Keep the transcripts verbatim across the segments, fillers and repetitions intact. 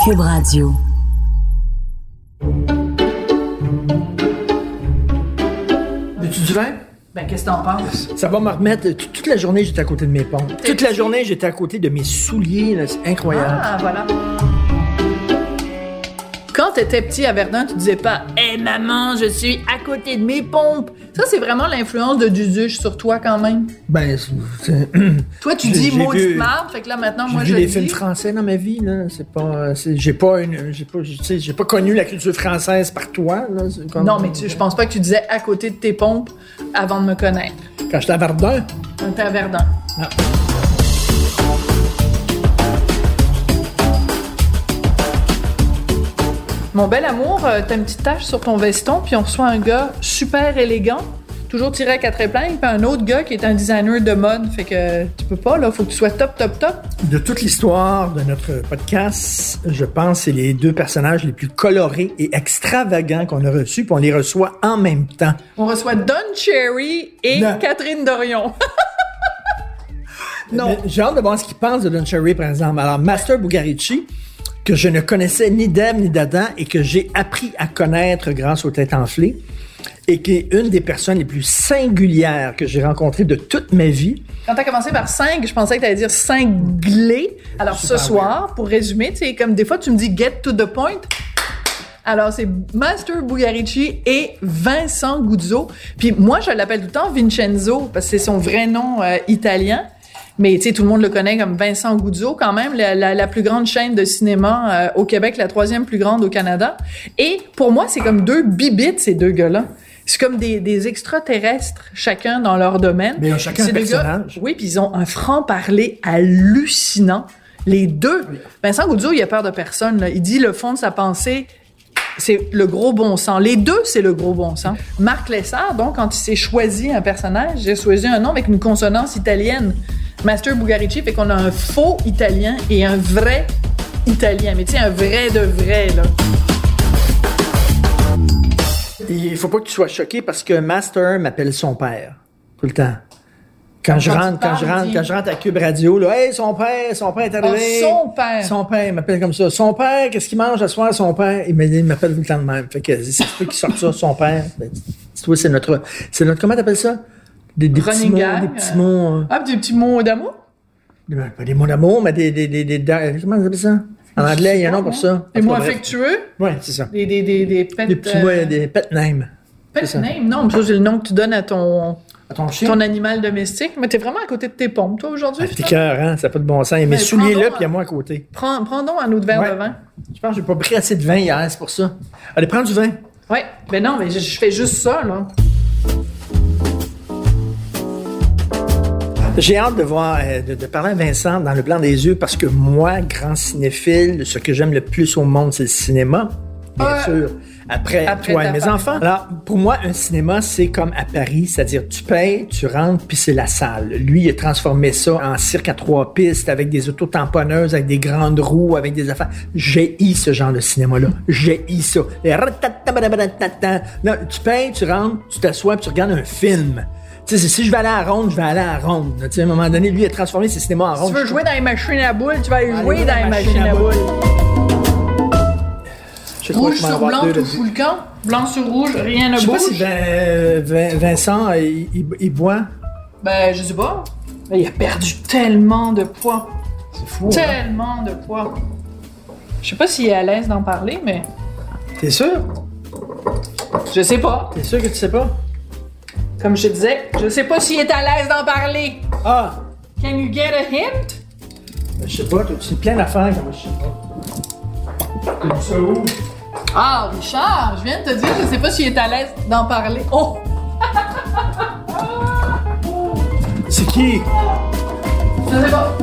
Cube Radio. Veux-tu du vin? Ben, qu'est-ce que t'en penses? Ça va me remettre. Toute la journée, j'étais à côté de mes pompes. T'es Toute la petit? journée, j'étais à côté de mes souliers. Là, c'est incroyable. Ah, voilà. Quand t'étais petit à Verdun, tu disais pas « Hé, hey, maman, je suis à côté de mes pompes ». Ça, c'est vraiment l'influence de Duduche sur toi, quand même. Ben, c'est... c'est- Toi, tu J'ai- dis j'ai maudite vu- marde, fait que là, maintenant, J'ai moi, vu je des le films dis. français dans ma vie, là. C'est pas... c'est- j'ai pas une... J'ai pas... Tu sais, j'ai pas connu la culture française par toi, là. C'est comme- Non, mais tu, je pense pas que tu disais à côté de tes pompes avant de me connaître. Quand j'étais à Verdun... Quand t'étais à Verdun. Ah. Mon bel amour, euh, t'as une petite tache sur ton veston, puis on reçoit un gars super élégant, toujours tiré à quatre épingles, puis un autre gars qui est un designer de mode. Fait que tu peux pas, là, faut que tu sois top, top, top. De toute l'histoire de notre podcast, je pense que c'est les deux personnages les plus colorés et extravagants qu'on a reçus, puis on les reçoit en même temps. On reçoit Don Cherry et Non. Catherine Dorion. Non. Mais j'ai hâte de voir ce qu'ils pensent de Don Cherry, par exemple. Alors, Master Bugarici, que je ne connaissais ni d'Ève ni d'Adam et que j'ai appris à connaître grâce aux Têtes enflées, et qui est une des personnes les plus singulières que j'ai rencontrées de toute ma vie. Quand t'as commencé par cinq, je pensais que t'allais dire cinglé. Alors Super ce soir, pour résumer, tu sais, comme des fois tu me dis get to the point. Alors c'est Master Bugarici et Vincent Guzzo. Puis moi je l'appelle tout le temps Vincenzo parce que c'est son vrai nom euh, italien. Mais tu sais, tout le monde le connaît comme Vincent Guzzo, quand même, la, la, la plus grande chaîne de cinéma euh, au Québec, la troisième plus grande au Canada. Et pour moi, c'est comme deux bibites, ces deux gars-là. C'est comme des, des extraterrestres, chacun dans leur domaine. Mais ils ont chacun C'est un des gars- personnage. oui, puis ils ont un franc-parler hallucinant. Les deux. Vincent Guzzo, il a peur de personne, là. Il dit le fond de sa pensée, c'est le gros bon sens. Les deux, c'est le gros bon sens. Marc Lessard, donc, quand il s'est choisi un personnage, j'ai choisi un nom avec une consonance italienne. Master Bugarici, fait qu'on a un faux italien et un vrai italien. Mais tu sais, un vrai de vrai, là. Il faut pas que tu sois choqué parce que Master m'appelle son père. Tout le temps. Quand je Quand rentre, tu quand parles, je rentre, dis- quand je rentre à Cube Radio, là, hey, son père, son père est arrivé. Oh, son père. Son père, il m'appelle comme ça. Son père, qu'est-ce qu'il mange à soir, son père? Il m'a- il m'appelle tout le temps de même. Fait que c'est toi qui sort ça, son père. Ben, c'est toi, c'est notre, c'est notre, comment t'appelles ça? Des, des petits Running mots, gag, des petits euh, mots, euh, Ah, des petits mots d'amour? des- pas des mots d'amour, mais des, des, des, des, des- comment on appelle ça? En anglais, il y a un nom pour ça. Des En tout mots cas, bref. affectueux? Ouais, c'est ça. Des, des, des, des pets... Des petits euh, mots, des pet names. pet c'est ça. name? Non, mais ça, c'est le nom que tu donnes à ton, À ton chien. ton animal domestique. Mais t'es vraiment à côté de tes pompes, toi, aujourd'hui? Ah, t'es ça? cœur, hein? Ça n'a pas de bon sens. Il y a mes Mais souliers prends là, donc puis il y a un- moi à côté. Prends, prends donc un autre verre Ouais. de vin. Je pense que j'ai pas pris assez de vin hier, c'est pour ça. Allez, prends du vin. Oui. Ben non, mais je, je fais juste ça, là. J'ai hâte de voir, euh, de, de parler à Vincent dans le blanc des yeux parce que moi, grand cinéphile, ce que j'aime le plus au monde, c'est le cinéma. Bien Ouais. sûr. Après, Après toi ta et mes femme. enfants. Alors, pour moi, un cinéma, c'est comme à Paris, c'est-à-dire tu payes, tu rentres, puis c'est la salle. Lui, il a transformé ça en cirque à trois pistes, avec des autotamponneuses, avec des grandes roues, avec des affaires. J'ai haï ce genre de cinéma-là. J'ai haï ça. Les ratatatabatatatata. Là, tu payes, tu rentres, tu t'assois, puis tu regardes un film. Tu sais, si je vais aller à la ronde, je vais aller à la ronde. Tu sais, à un moment donné, lui, il a transformé ses cinémas en Si ronde. tu veux jouer dans les machines à boules, tu vas aller Allez, jouer dans les machines à boules. Je crois que Rouge je vais en sur avoir blanc, deux tout là-dessus. fout le camp. Blanc sur rouge, rien ne Je sais pas bouge. si Vin- Vin- Vincent, il, il- il boit. Ben, je sais pas. Ben, il a perdu tellement de poids. C'est fou. hein? Tellement de poids. Je sais pas s'il est à l'aise d'en parler, mais T'es sûr? je sais pas. T'es sûr que tu sais pas? Comme je te disais, je sais pas s'il est à l'aise d'en parler. Ah! Can you get a hint? Ben, je sais pas, toi, tu sais plein d'affaires, comment je sais pas. T'as vu ça où? Ah, Richard, je viens de te dire, je sais pas s'il est à l'aise d'en parler. Oh! C'est qui? Je sais pas.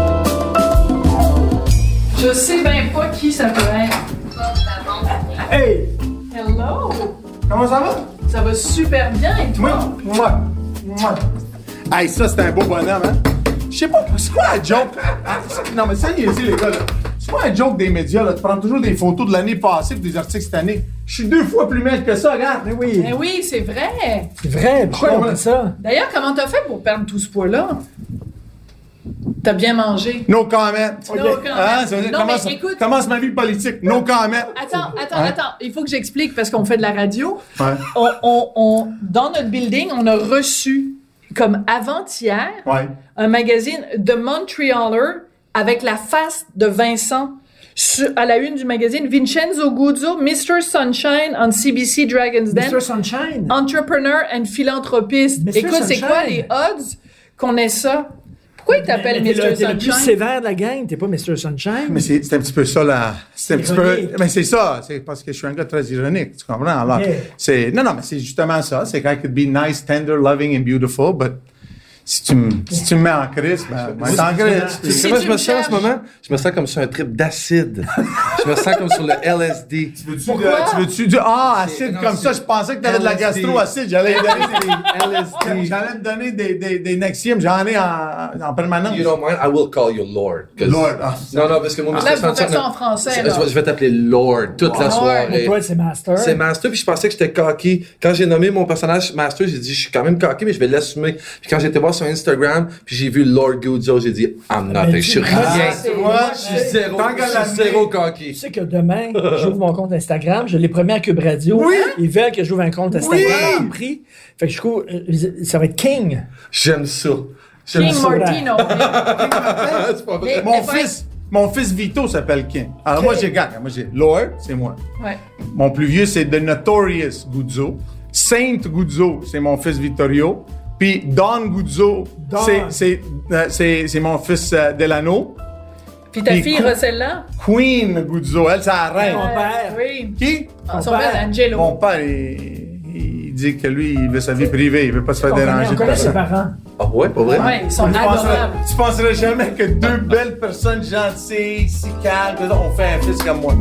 Je sais bien pas qui ça peut être. Hey! Hello! Comment ça va? Ça va super bien et toi? Moi. Moi. Hey, ça, c'est un beau bonhomme, hein? Je sais pas, c'est quoi la joke? Non, mais ça, il est les gars, là. C'est quoi un joke des médias, là? Tu prends toujours des photos de l'année passée et des articles cette année. Je suis deux fois plus maigre que ça, regarde. Mais oui! Mais oui, c'est vrai. C'est vrai, pourquoi Je on comprends. fait ça? D'ailleurs, comment t'as fait pour perdre tout ce poids-là? T'as bien mangé. No comment. No Okay. comment. Hein, ça veut dire, Non, commence, mais écoute- commence ma vie politique. No comment. Attends, attends, Hein? attends. Il faut que j'explique parce qu'on fait de la radio. Ouais. On, on, on, dans notre building, on a reçu, comme avant-hier, Ouais. un magazine The Montrealer avec la face de Vincent. Sur- à la une du magazine, Vincenzo Guzzo, mister Sunshine on C B C Dragon's Den. mister Sunshine. Entrepreneur and philanthropiste. mister Écoute, c'est Sunshine. quoi les odds qu'on ait ça? Pourquoi il t'appelle Mais t'es mister le, t'es le plus Sunshine? sévère de la gang, t'es pas mister Sunshine. Mais c'est, c'est un petit peu ça, là. C'est un petit peu. Ironique. Mais c'est ça. C'est parce que je suis un gars très ironique. Tu comprends? Alors, Yeah. c'est, non, non, mais c'est justement ça. C'est quand I could be nice, tender, loving and beautiful, but si tu me, si tu me mets en crise, ben, ben, t'es en crise. Tu sais, Si moi, tu je me me sens en cherches. ce moment, je me sens comme sur un trip d'acide. Je me sens comme sur le L S D. Tu veux-tu, Pourquoi? de- tu veux-tu du, ah, C'est- acide non, comme ça, c'est je pensais que t'avais de la L S D. gastro-acide. J'allais donner des, L S D. j'allais te donner des, des, des Nexium. J'en ai en, en permanence. You don't mind? I will call you Lord. 'cause- Lord. Ah. Non, non, parce que moi, Là, mister il faut faire Sunshine- ça en français, Je- là. Je vais t'appeler Lord toute la Lord. soirée. Pour toi, c'est Master. C'est Master, puis je pensais que j'étais cocky. Quand j'ai nommé mon personnage Master, j'ai dit, je suis quand même cocky, mais je vais l'assumer. Puis quand j'étais voir sur Instagram, puis j'ai vu Lord Guzzo, j'ai dit, I'm Mais nothing. tu- Je suis Ah, rien. c'est- Tu vois, Je suis zéro, Tant qu'à je suis l'amener. zéro Tu cocky. sais que demain, j'ouvre mon compte Instagram, je l'ai promis à Cube Radio. Oui. Ils veulent que j'ouvre un compte Instagram Oui. en prix. Fait que je trouve, euh, ça va être King. J'aime ça. J'aime King ça. Martino. C'est pas vrai. Mais- Mon mais fils, mon fils Vito s'appelle King. Alors moi, j'ai gagné. Moi, j'ai Lord, c'est moi. Ouais. Mon plus vieux, c'est The Notorious Guzzo. Saint Guzzo, c'est mon fils Vittorio. Puis Don Guzzo, Don. c'est, c'est, euh, c'est, c'est mon fils euh, Delano. Puis ta Puis fille quoi? Rossella? Queen Guzzo, elle, c'est la reine. Mon père. Oui. Qui? Ah, Mon son père. père, Angelo. Mon père, il, il dit que lui, il veut sa vie privée. Il veut pas se faire On connaît, déranger on de connaît ses personne. parents. Ah ouais, pas vrai? Ouais, ils sont Tu penserais, adorables. tu penserais jamais que deux belles personnes gentilles, si calmes, ont fait un fils comme moi.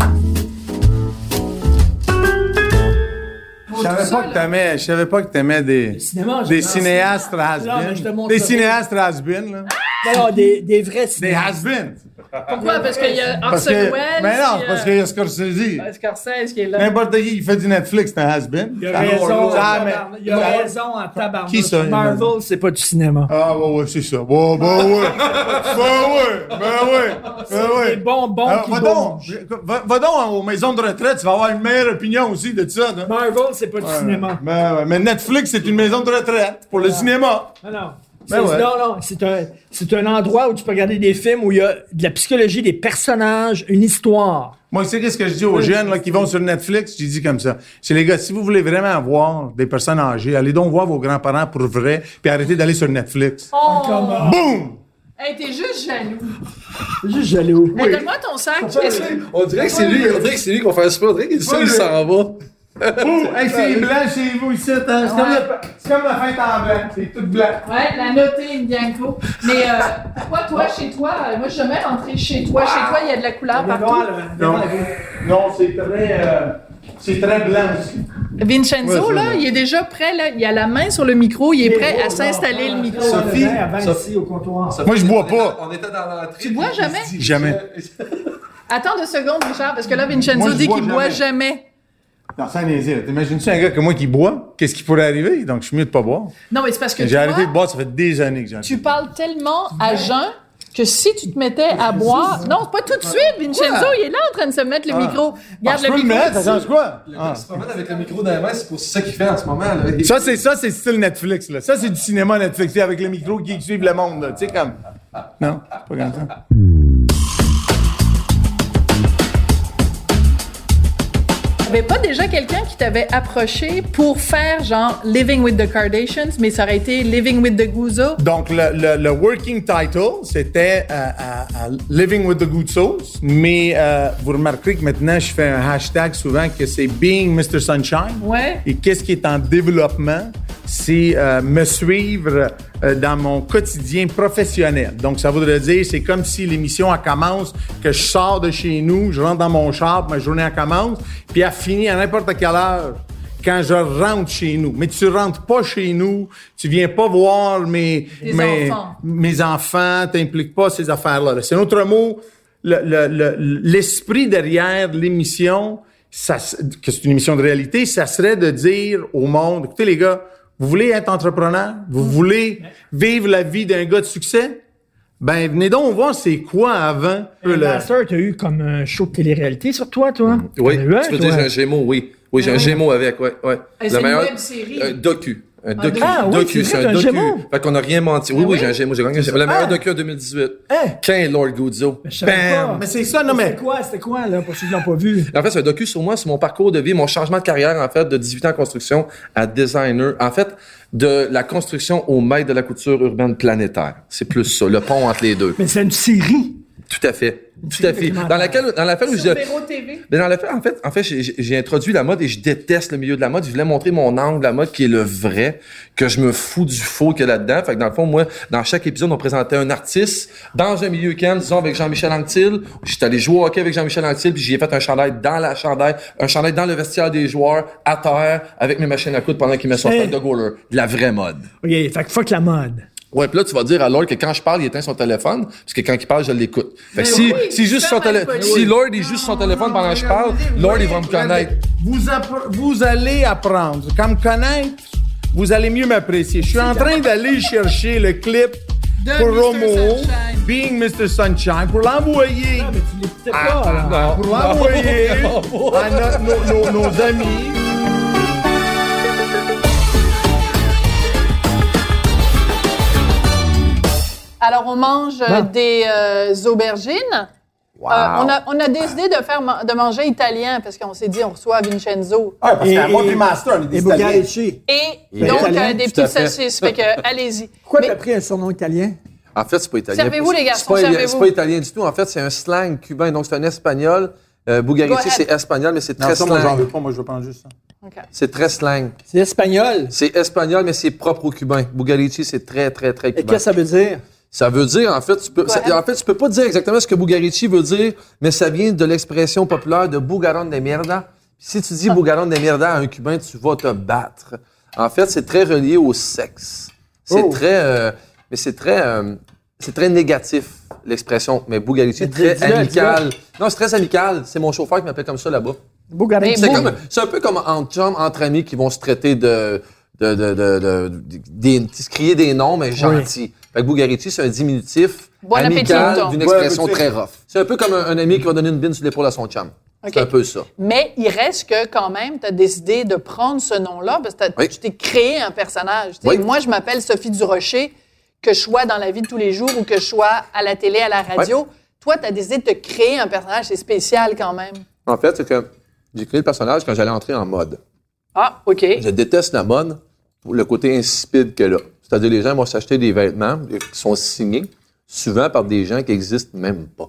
Je savais ça, pas que t'aimais, je savais pas que t'aimais des, cinéma, des j'adore cinéastes Non, mais je te has-been. montre Des ça. cinéastes has-been, là. Non, non, des, des vrais Des cinéastes. has-been. Pourquoi? Parce qu'il y a Parce Orson que, Welles. mais non, puis, parce euh, qu'il y a Scorsese. Scorsese qui est là. N'importe qui, il fait du Netflix, c'est un has-been. Il a raison, Ça, en mais- tabarnak. Il a raison en tabarnak. Qui ça, Marvel, c'est pas du cinéma. Ah, ouais, ouais, c'est ça. Ouais, bah, ouais. bah, ouais. Ben, ouais. Ben, ouais. des bonbons Alors, qui va donc, bougent. va, va donc aux maisons de retraite, tu vas avoir une meilleure opinion aussi de ça. Non? Marvel, c'est pas du cinéma. Ben, ouais, mais Netflix, c'est une maison de retraite pour le cinéma. Non, non. Ben C'est- ouais. Non, non, c'est un, c'est un endroit où tu peux regarder des films où il y a de la psychologie des personnages, une histoire. Moi, tu sais qu'est-ce que je dis aux jeunes là, qui vont sur Netflix? Je dis comme ça. C'est les gars, si vous voulez vraiment voir des personnes âgées, allez donc voir vos grands-parents pour vrai, puis arrêtez d'aller sur Netflix. Oh! Boum! Hey, t'es juste jaloux. Juste jaloux. Hey, donne-moi ton sac. Est-ce que- On dirait que c'est lui, on dirait que c'est lui qu'on fait un super, on dirait qu'il sait, il s'en va. Boum! Hey, c'est blanc chez vous ici, hein? C'est, comme Ouais. le- c'est comme la fête en blanc. C'est tout blanc. Ouais, la notée, Bianco. Mais euh, pourquoi toi, chez toi, euh, moi je suis jamais rentrée chez toi. Chez toi, il y a de la couleur partout. Non, non c'est très, euh, c'est très blanc aussi. Vincenzo, Ouais, c'est là, vrai. il est déjà prêt, là. Il a la main sur le micro, il est prêt à s'installer le micro. Sophie, Sophie, au comptoir. Moi, je bois On était pas. dans- On était dans l'entrée. Tu bois puis il jamais? se dit, Jamais. je- Attends deux secondes, Richard, parce que là, Vincenzo Moi, je dit bois qu'il boit jamais. jamais. Non, sans niaiser, là. T'imagines-tu un gars comme moi qui boit? Qu'est-ce qui pourrait arriver? Donc, je suis mieux de pas boire. Non, mais c'est parce que J'ai tu arrêté vois, de boire, ça fait des années que j'ai arrêté. tu parles tellement à jeun que si tu te mettais à boire... Non, pas tout de suite, Vincenzo, il est là en train de se mettre le micro. Ah, Regarde je peux le le micro. mettre, ça change quoi? Le Ah. gars qui se promène avec le micro dans la main, c'est pour ça qu'il fait en ce moment. Là. Ça, c'est ça, c'est style Netflix, là. Ça, c'est du cinéma Netflix, avec le micro qui suivent le monde, là. Tu sais, comme. Non, c'est pas comme ça. Il n'y avait pas déjà quelqu'un qui t'avait approché pour faire genre Living with the Kardashians, mais ça aurait été Living with the Guzzo? Donc, le, le, le working title, c'était euh, euh, euh, Living with the Guzzos, mais euh, vous remarquerez que maintenant, je fais un hashtag souvent que c'est Being mister Sunshine. Ouais. Et qu'est-ce qui est en développement? C'est euh, me suivre euh, dans mon quotidien professionnel. Donc, ça voudrait dire, c'est comme si l'émission, elle commence, que je sors de chez nous, je rentre dans mon char, ma journée, elle commence, puis elle finit à n'importe quelle heure quand je rentre chez nous. Mais tu rentres pas chez nous, tu viens pas voir mes, Tes mes enfants. mes enfants, t'impliques pas ces affaires-là. là. C'est un autre mot, le, le, le- l'esprit derrière l'émission, ça, que c'est une émission de réalité, ça serait de dire au monde, écoutez les gars, vous voulez être entrepreneur? Vous voulez vivre la vie d'un gars de succès? Ben, venez donc voir c'est quoi avant. Le le... Master, t'as eu comme un show de télé-réalité sur toi, toi? Oui, T'en as eu un, tu peux toi? dire j'ai un Gémeaux, oui. Oui, j'ai un Gémeaux avec, ouais, ouais. Et c'est une web-série. Un docu. Un docu. Ah, oui, docu, c'est c'est vrai, un t'as un docu. Gémeaux. Fait qu'on n'a rien menti. Oui, Ah oui, oui? j'ai un Gémeaux. J'ai gagné un Gémeaux. Le meilleur Ah. docu en deux mille dix-huit. Hein? Ken et Lord Guzzo. Je savais Bam! pas. Mais c'est ça, non, mais- C'était quoi, c'était quoi, là, pour ceux qui l'ont pas vu? En fait, c'est un docu sur moi, sur mon parcours de vie, mon changement de carrière, en fait, de dix-huit ans en construction à designer. En fait, de la construction au maître de la couture urbaine planétaire. C'est plus ça, le pont entre les deux. Mais c'est une série. Tout à fait. Tout à fait. Dans laquelle, dans laquelle où Sur je, Véro T V. mais dans la fait, en fait, en fait, j'ai, j'ai introduit la mode et je déteste le milieu de la mode. Je voulais montrer mon angle de la mode qui est le vrai, que je me fous du faux qu'il y a là-dedans. Fait que dans le fond, moi, dans chaque épisode, on présentait un artiste dans un milieu calme, disons avec Jean-Michel Anctil. J'étais allé jouer au hockey avec Jean-Michel Anctil, puis j'y ai fait un chandail dans la chandail, un chandail dans le vestiaire des joueurs, à terre, avec mes machines à coudre pendant qu'il met son Hey. pack de goaler. De la vraie mode. OK, fait que fuck la mode. Ouais, puis là, tu vas dire à Lord que quand je parle, il éteint son téléphone, parce que quand il parle, je l'écoute. Fait que Mais si, oui, si juste son super télé- mal poli. si Lord est juste son téléphone pendant que je parle, Lord, il va me connaître. Vous, appre- vous allez apprendre. Quand me connaître, vous allez mieux m'apprécier. Je suis en train d'aller chercher le clip De pour mister Romo, Sunshine. Being mister Sunshine, pour l'envoyer. Mais tu l'écoutais pas, là. Non. Pour l'envoyer Non. à no- nos, nos, nos amis. Alors, on mange euh, Ah. des euh, aubergines. Wow. Euh, on, a, on a décidé de faire ma- de manger italien parce qu'on s'est dit on reçoit Vincenzo. Ah, parce Et- qu'à moi et- puis Master, on est des Et Italiens. Bugarici. Et Yeah. donc, Italien, euh, des tout à petites fait. saucisses. Fait que, allez-y. Pourquoi Mais- t'as pris un surnom italien? En fait, c'est pas italien. Servez-vous, les garçons, C'est pas, servez-vous. c'est pas italien du tout. En fait, c'est un slang cubain. Donc, c'est un espagnol. Euh, Go Bugarici, ahead. c'est espagnol, mais c'est Non, très ça, moi, j'en slang. veux pas. Moi, je veux prendre juste ça. OK. C'est très slang. C'est espagnol. C'est espagnol, mais c'est propre aux Cubains. Bugarici, c'est très, très, très Et cubain. qu'est-ce que ça veut dire? Ça veut dire, en fait, tu peux, ça- ahead. en fait, tu peux pas dire exactement ce que Bugarici veut dire, mais ça vient de l'expression populaire de Bugaron de mierda. Puis si tu dis Bugaron de mierda à un Cubain, tu vas te battre. En fait, c'est très relié au sexe. C'est Oh. très, euh, mais c'est très, euh, c'est très négatif, l'expression. Mais Bugarici, Mais très dis-le, amical. Non, c'est très amical. C'est mon chauffeur qui m'appelle comme ça là-bas. Bugarici. C'est Bon. comme, c'est un peu comme entre chums, entre amis qui vont se traiter de, de, de, de, de, de- des, se crier des noms, mais gentils. Fait que Bugarici, c'est un diminutif Bon appétit, amical donc. d'une Bon expression appétit. très rough. C'est un peu comme un, un ami qui va donner une bine sur l'épaule à son chum. OK. C'est un peu ça. Mais il reste que, quand même, tu as décidé de prendre ce nom-là parce que t'as- Oui. tu t'es créé un personnage. Tu sais, Oui. Moi, je m'appelle Sophie Durocher, que je sois dans la vie de tous les jours ou que je sois à la télé, à la radio. Toi, tu as décidé de te créer un personnage. C'est spécial, quand même. En fait, c'est que j'ai créé le personnage quand j'allais entrer en mode. Ah, OK. Je déteste la mode pour le côté insipide qu'elle a. C'est-à-dire, les gens vont s'acheter des vêtements qui sont signés, souvent par des gens qui existent même pas.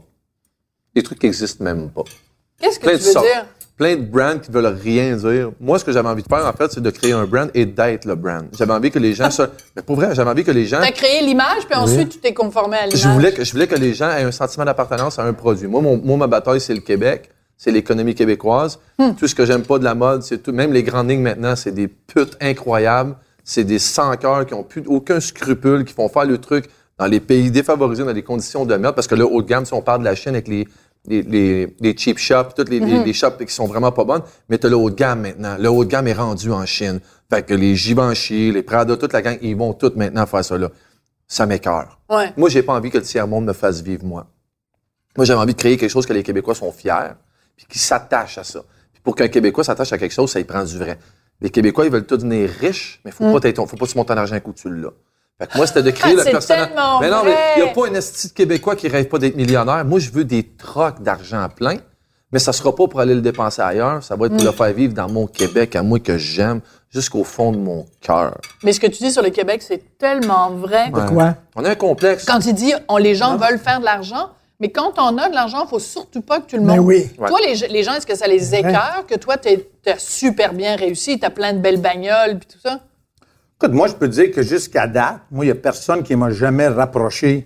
Des trucs qui existent même pas. Qu'est-ce que Plein tu de veux sortes. dire? Plein de brands qui veulent rien dire. Moi, ce que j'avais envie de faire, en fait, c'est de créer un brand et d'être le brand. J'avais envie que les gens se... Mais pour vrai, j'avais envie que les gens... Tu as créé l'image, puis ensuite, tu t'es conformé à l'image. Je voulais, que, je voulais que les gens aient un sentiment d'appartenance à un produit. Moi, mon, moi ma bataille, c'est le Québec. C'est l'économie québécoise. Tout ce que j'aime pas de la mode, c'est tout. Même les grandes lignes maintenant, c'est des putes incroyables. C'est des sans-cœurs qui ont plus aucun scrupule, qui font faire le truc dans les pays défavorisés, dans des conditions de merde. Parce que là, haut de gamme, si on parle de la Chine avec les, les, les, les cheap shops, toutes les, les, les shops qui sont vraiment pas bonnes, mais t'as le haut de gamme maintenant. Le haut de gamme est rendu en Chine. Fait que les Givenchy, les Prada, toute la gang, ils vont toutes maintenant faire ça là. Ça m'écoeure. Ouais. Moi, j'ai pas envie que le tiers-monde me fasse vivre, moi. Moi, j'avais envie de créer quelque chose que les Québécois sont fiers, puis qui s'attachent à ça. Puis pour qu'un Québécois s'attache à quelque chose, ça y prend du vrai. Les Québécois, ils veulent tout devenir riches, mais faut pas t'être, faut pas que tu montes en argent un coup tu l'as. Fait que moi, c'était de créer Ah, le c'est personnage. tellement Mais non, mais il y a vrai. pas un esti de Québécois qui rêve pas d'être millionnaire. Moi, je veux des trocs d'argent plein, mais ça sera pas pour aller le dépenser ailleurs. Ça va être pour le faire vivre dans mon Québec, à moi que j'aime, jusqu'au fond de mon cœur. Mais ce que tu dis sur le Québec, c'est tellement vrai. Ouais. Quoi? On a un complexe. Quand il dit on, les gens veulent faire de l'argent, mais quand on a de l'argent, il faut surtout pas que tu le Ben montres. oui. Ouais. Toi, les, les gens, est-ce que ça les écœure que toi, tu as super bien réussi, tu as plein de belles bagnoles puis tout ça? Écoute, moi, je peux te dire que jusqu'à date, moi, il n'y a personne qui m'a jamais rapproché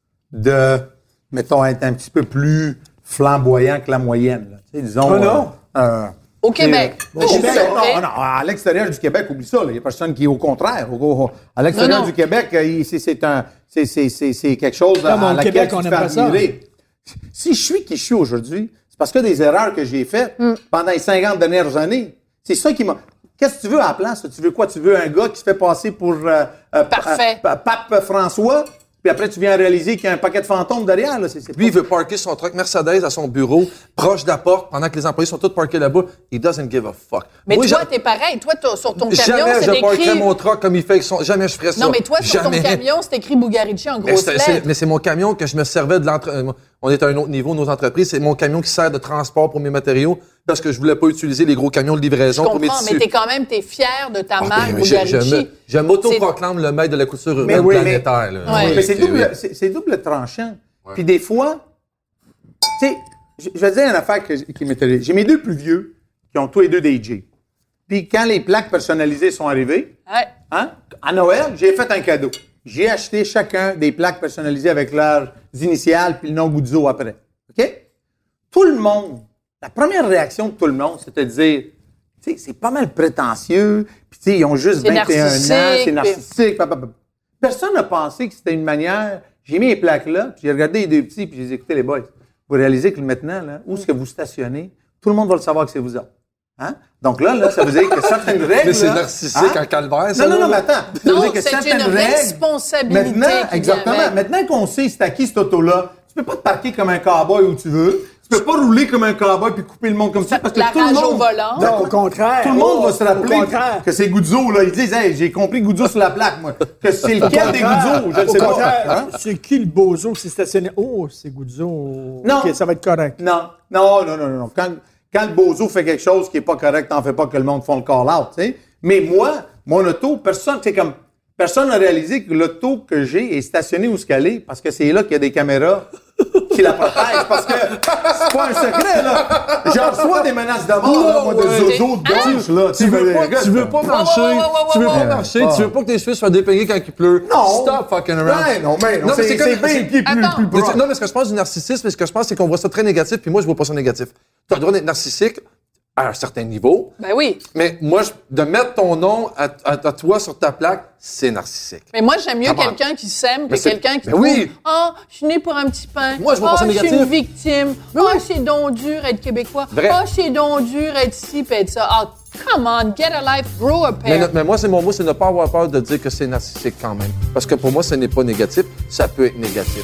de, mettons, être un petit peu plus flamboyant que la moyenne. Là. Tu sais, disons. Oh non? euh, euh, Au Québec. Au Je suis Québec, sûre, non, ok? non, à l'extérieur du Québec, oublie ça. Il n'y a personne qui est au contraire. Au- au- à l'extérieur Non, non. du Québec, euh, il- c'est, c'est, un, c'est, c'est, c'est, c'est quelque chose Comme à au laquelle Québec, tu on te aime fais pas ça. admirer. Si je suis qui je suis aujourd'hui, c'est parce que des erreurs que j'ai faites Hmm. pendant les cinquante dernières années. C'est ça qui m'a... Qu'est-ce que tu veux à la place? Tu veux quoi? Tu veux un gars qui se fait passer pour euh, euh, Parfait. euh, Pape François? Puis après, tu viens réaliser qu'il y a un paquet de fantômes derrière. Là. C'est, c'est Lui, pas... il veut parker son truck Mercedes à son bureau, proche de la porte, pendant que les employés sont tous parkés là-bas. He doesn't give a fuck. Mais Moi, toi, j'a- t'es pareil. Toi, t'as- sur ton camion, Jamais c'est je écrit... parkerais mon truck comme il fait avec son... Jamais je ferais ça. Non, mais toi, sur Jamais. ton camion, c'est écrit Bugarici en Mais grosses c'est, c'est- lettres. mais c'est mon camion que je me servais de l'entre... On est à un autre niveau, nos entreprises. C'est mon camion qui sert de transport pour mes matériaux parce que je voulais pas utiliser les gros camions de Je livraison pour mes comprends, tissus. mais t'es quand même, t'es fier de ta Ah, marque ben, je, je, Bugarici. me- je m'auto-proclame le maître de la couture urbaine Mais oui, mais- planétaire. là. Ouais. Oui, Mais c'est c'est- double, c'est, c'est double tranchant. Puis des fois, tu sais, je je vais te dire une affaire que, qui m'est arrivée. J'ai mes deux plus vieux qui ont tous les deux des J. Puis quand les plaques personnalisées sont arrivées, Ouais. hein, à Noël, j'ai fait un cadeau. J'ai acheté chacun des plaques personnalisées avec leurs initiales puis le nom Guzzo après. OK? Tout le monde, la première réaction de tout le monde, c'était de dire, tu sais, c'est pas mal prétentieux, puis tu sais, ils ont juste C'est vingt et un ans, narcissique, c'est puis- narcissique. pa, pa, pa. Personne n'a pensé que c'était une manière. J'ai mis les plaques là, puis j'ai regardé les deux petits, puis j'ai dit, écoutez les boys, vous réalisez que maintenant, là, où est-ce que vous stationnez, tout le monde va le savoir que c'est vous autres. Hein? Donc là, là, ça veut dire que certaines règles. Mais c'est là, narcissique hein? en calvaire, ça. Non, non, là. non, mais attends. Ça veut Non, dire que c'est certaines une règles. responsabilité qui Maintenant, vient exactement. avec. Maintenant qu'on sait c'est à qui cette auto-là, tu peux pas te parquer comme un cowboy où tu veux. Tu peux pas rouler comme un cowboy puis couper le monde comme ça parce que La tout le rage monde. au volant. Non, au contraire. Tout le monde Oh, va se rappeler Au contraire. que c'est Guzzo, là. Ils disent, hey, j'ai compris Guzzo sur la plaque, moi. Que c'est Au lequel des contraire. Guzzo? Je ne Au sais pas. contraire, Hein? c'est qui le bozo qui s'est stationné? Oh, c'est Guzzo. Non. OK, ça va être correct. Non, non, non, non, non. non. Quand, quand le bozo fait quelque chose qui est pas correct, t'en fais pas que le monde fasse le call-out, tu sais. Mais moi, mon auto, personne, c'est comme, personne n'a réalisé que l'auto que j'ai est stationnée où ce qu'elle est, parce que c'est là qu'il y a des caméras qui la protègent, parce que c'est pas un secret, là. J'en reçois des menaces de mort, là, moi, de ouais. zozo de gauche, là. Tu veux pas, tu veux pas marcher, ouais, ouais, ouais, tu veux ouais, pas ouais. marcher, tu veux pas que tes cheveux soient dépeignés quand il pleut. Non. Stop fucking around. Ouais, non, mais non, Non, mais c'est, c'est comme- c'est bien c'est- plus, plus, Attends. plus Mais proche. tu- non, mais ce que je pense du narcissisme, ce que je pense, c'est qu'on voit ça très négatif, puis moi, je vois pas ça négatif. Tu as le droit d'être narcissique à un certain niveau, Ben oui. mais moi, je- de mettre ton nom à, à- à toi sur ta plaque, c'est narcissique. Mais moi, j'aime mieux Come on. quelqu'un qui s'aime que Mais c'est- quelqu'un qui mais oui. trouve, ah, je suis né pour un petit pain. Moi, je vois Ah, pas ça je suis négatif. une victime. Ah, c'est donc dur être québécois. Vrai. Ah, c'est donc dur être ci puis être ça. Ah, come on, get a life, grow a Mais, pair. mais moi, c'est mon mot, c'est ne pas avoir peur de dire que c'est narcissique quand même. Parce que pour moi, ce n'est pas négatif, ça peut être négatif.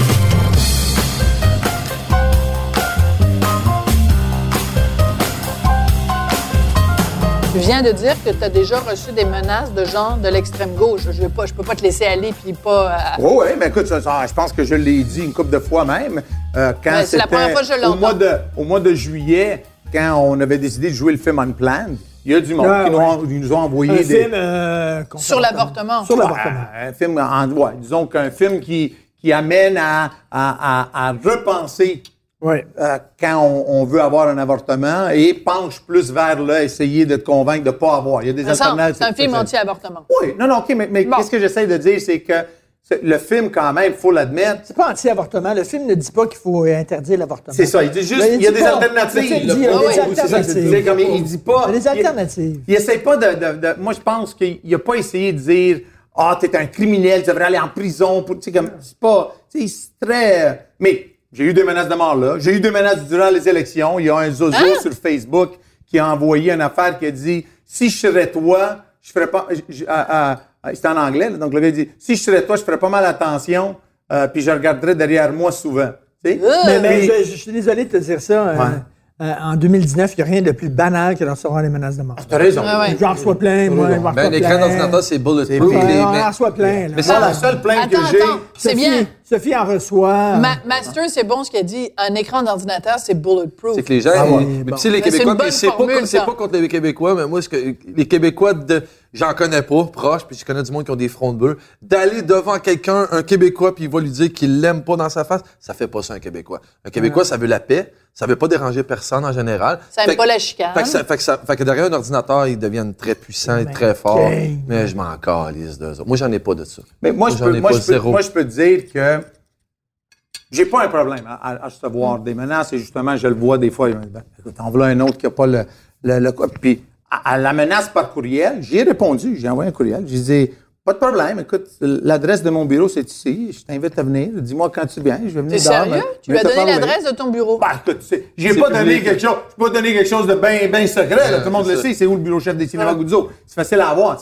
Tu viens de dire que tu as déjà reçu des menaces de gens de l'extrême gauche. Je ne peux pas te laisser aller puis pas. euh, Oui, oui, mais écoute, ça, ça, je pense que je l'ai dit une couple de fois même. euh, quand Ben, c'est la c'était première fois que je au l'entends. mois de Au mois de juillet, quand on avait décidé de jouer le film Unplanned, il y a du monde Ah, qui nous, ouais. ont, qui nous ont envoyé Un des... film euh, Sur l'avortement. Sur l'avortement. Ah, un film, en, ouais, disons qu'un film qui, qui amène à, à, à, à repenser Oui. euh, quand on, on veut avoir un avortement et penche plus vers là, essayer de te convaincre de ne pas avoir. Il y a des Ça semble, alternatives. c'est un film Ça- anti-avortement. Oui, non, non, OK, mais, mais Bon. qu'est-ce que j'essaie de dire, c'est que c'est- le film, quand même, il faut l'admettre, C'est pas anti-avortement. Le film ne dit pas qu'il faut interdire l'avortement. c'est ça. Il dit juste Mais il y a dit des pas. alternatives. Le film dit, Le il y a premier, des oui, c'est ça que je disais, alternatives. comme il, il dit pas. Il y a des il- alternatives. Il essaie pas de, de, de- moi, je pense qu'il n'a pas essayé de dire ah, t'es un criminel, tu devrais aller en prison. Pour, tu sais, comme, c'est pas, tu sais, c'est très, mais j'ai eu des menaces de mort là. J'ai eu des menaces durant les élections. Il y a un zozo Hein? sur Facebook qui a envoyé une affaire qui a dit si je serais toi, je ferais pas, je- je- à- à- à- c'était en anglais, là, donc le gars dit si je serais toi, je ferais pas mal attention, euh, puis je regarderais derrière moi souvent. Tu sais? Mais, mais Puis- je, je suis désolé de te dire ça. euh, Ouais. euh, en deux mille dix-neuf, il n'y a rien de plus banal que de recevoir des menaces de mort. T'as raison. Ah ouais. J'en reçois plein, moi. j'en reçois Ben, l'écran plein. d'ordinateur, c'est bulletproof. C'est- Ouais, les- on mais- en reçoit plein. là. mais ça, Moi, la seule plainte Attends, que j'ai. attends, c'est Sophie- bien. Sophie en reçoit. Ma- Master, c'est bon ce qu'il a dit. Un écran d'ordinateur, c'est bulletproof. C'est que les gens, Ah ouais. mais Bon. tu sais, les Mais c'est Québécois, une bonne puis c'est pas, formule, c'est ça. pas contre les Québécois, mais moi, ce que, les Québécois, de, j'en connais pas, proches, puis je connais du monde qui ont des fronts de bœufs, d'aller devant quelqu'un, un Québécois, puis il va lui dire qu'il l'aime pas dans sa face, ça fait pas ça un Québécois. Un Québécois, ça veut la paix, ça veut pas déranger personne en général. Ça aime Fait pas que- la chicane. Fait que, ça, fait, que ça- fait que derrière un ordinateur, ils deviennent très puissants et très forts, ok. mais je m'en calisse d'eux autres. Moi, j'en ai pas de ça. Mais moi, je j'en peux, ai moi, pas je peux, zéro. moi, je peux te dire que j'ai pas un problème à, à- à recevoir des menaces et justement, je le vois des fois. Ben, écoute, en voilà un autre qui a pas le. le, le puis à, à la menace par courriel, j'ai répondu, j'ai envoyé un courriel. J'ai dit pas de problème, écoute, l'adresse de mon bureau, c'est ici. Je t'invite à venir. Dis-moi quand tu viens. Je vais venir T'es dehors, sérieux? ben, Tu je lui vais as te donné parler. l'adresse de ton bureau? Ben, écoute, tu sais, j'ai C'est pas donné public. quelque chose, j'ai pas donné quelque chose de bien, bien secret, là. Tout le monde c'est le ça. sait, c'est où le bureau chef des cinémas Guzzo. C'est facile à avoir, tu sais.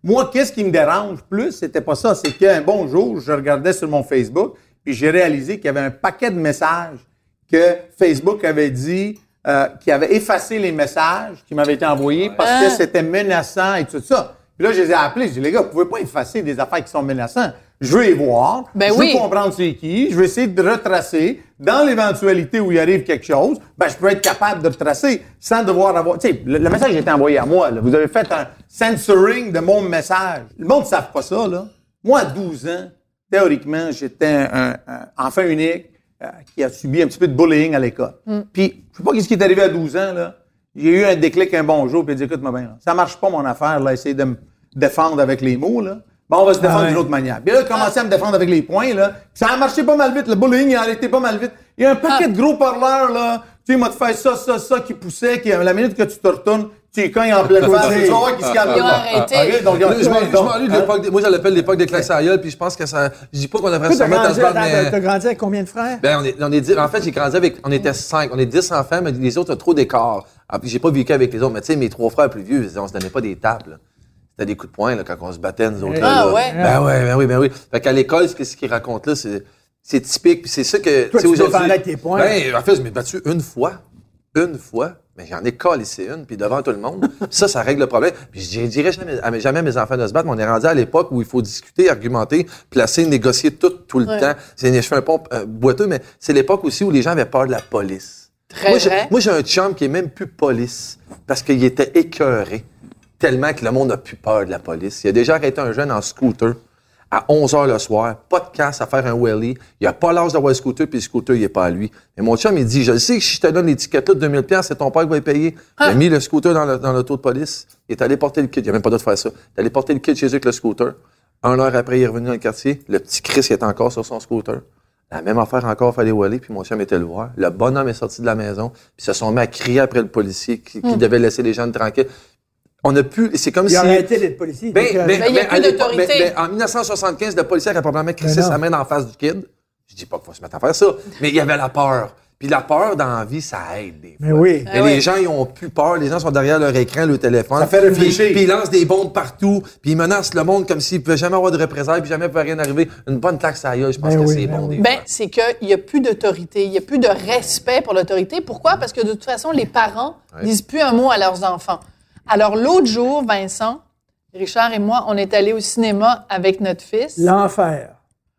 Moi, qu'est-ce qui me dérange plus? C'était pas ça. C'est qu'un bon jour, je regardais sur mon Facebook, puis j'ai réalisé qu'il y avait un paquet de messages que Facebook avait dit, euh, qui avait effacé les messages qui m'avaient été envoyés parce Ah. que c'était menaçant et tout ça. Puis là, je les ai appelés. Je dis, les gars, vous pouvez pas effacer des affaires qui sont menaçantes. Je veux les voir. Ben je oui. veux comprendre c'est qui. Je veux essayer de retracer. Dans l'éventualité où il arrive quelque chose, ben, je peux être capable de retracer sans devoir avoir... Tu sais, le, le message a été envoyé à moi, là. Vous avez fait un censoring de mon message. Le monde ne savent pas ça, là. Moi, à douze ans, théoriquement, j'étais un, un, un enfant unique euh, qui a subi un petit peu de bullying à l'école. Mm. Puis, je sais pas ce qui est arrivé à douze ans, là. J'ai eu un déclic un bon jour, puis j'ai dit, écoute-moi bien, là, ça marche pas, mon affaire, là, essayer de me défendre avec les mots, là. Bon, on va se défendre Ah ouais. d'une autre manière. Puis là, il a commencé à me défendre avec les poings, là. Puis ça a marché pas mal vite. Le bullying, il a arrêté pas mal vite. Il y a un paquet Ah. de gros parleurs, là. Tu sais, il m'a fait ça, ça, ça, qui poussait, qui, la minute que tu te retournes, tu es quand il est en pleine face, tu vas voir qu'il se calme. Ils ont arrêté. OK, donc, Là, je m'en- je donc, m'ennuie de hein? l'époque, des- moi, je l'appelle l'époque des claques à gueule, puis je pense que ça, je dis pas qu'on devrait Toi, se t'as remettre à se grandi, battre, attends, mais... t'as grandi avec combien de frères? Ben, on est, on est dix- en fait, j'ai grandi avec, on était cinq, on est dix enfants, mais les autres ont trop d'écart. Ah, puis j'ai pas vécu avec les autres, mais tu sais, mes trois frères plus vieux, on se donnait pas des tapes, là. C'était des coups de poing, là, quand on se battait, nous autres, là. Ah, là. ouais? Ben ouais, ben oui, ben oui. Fait qu'à l'école, ce que- ce qu'ils racontent là, c'est, c'est typique, puis c'est ça que, Toi, sais, tu aujourd'hui- défendais avec tes poings. Ben, en fait, je m'ai battu une fois. Une fois. Mais j'en ai calissé une, puis devant tout le monde. Ça, ça règle le problème. Puis je dirais jamais à mes, jamais à mes enfants de se battre, mais on est rendu à l'époque où il faut discuter, argumenter, placer, négocier tout, tout le Ouais. temps. C'est, je fais un pont euh, boiteux, mais c'est l'époque aussi où les gens avaient peur de la police. Très moi, j'ai, vrai. moi, j'ai un chum qui est même plus police parce qu'il était écœuré tellement que le monde n'a plus peur de la police. Il a déjà arrêté un jeune en scooter à onze heures le soir, pas de casse à faire un wheelie. Il a pas l'âge d'avoir un scooter, puis le scooter, il est pas à lui. Et mon chum, il dit, je sais que si je te donne l'étiquette là de deux mille dollars, c'est ton père qui va y payer. Il a mis le scooter dans, le, dans l'auto de police. Il est allé porter le kit. Il a même pas le droit de faire ça. Il est allé porter le kit chez eux avec le scooter. Un heure après, il est revenu dans le quartier. Le petit Chris, il est encore sur son scooter. La même affaire encore, faire des wheelies, puis mon chum était le voir. Le bonhomme est sorti de la maison, puis ils se sont mis à crier après le policier qui, qui devait laisser les gens tranquilles. On a pu, c'est comme Il si... a arrêté d'être policier. Ben, Donc, euh, ben, Ben, il y a ben, plus à l'époque, d'autorité. ben, ben, en dix-neuf cent soixante-quinze, le policier aurait probablement crissé Ben non. sa main dans la face du kid. Je dis pas qu'il faut se mettre à faire ça, mais il y avait la peur. Puis la peur dans la vie, ça aide des fois. Mais oui. Et Ah oui. les gens, ils ont plus peur. Les gens sont derrière leur écran, leur téléphone. Ça fait réfléchir. Puis, puis ils lancent des bombes partout. Puis ils menacent le monde comme s'ils pouvaient jamais avoir de représailles, puis jamais il pouvait rien arriver. Une bonne taxe à gueule, je pense Ben que oui, c'est ben bon oui. des Ben, fois. c'est qu'il n'y a plus d'autorité, il n'y a plus de respect pour l'autorité. Pourquoi? Parce que de toute façon, les parents Ouais. disent plus un mot à leurs enfants. Alors, l'autre jour, Vincent, Richard et moi, on est allés au cinéma avec notre fils. L'enfer.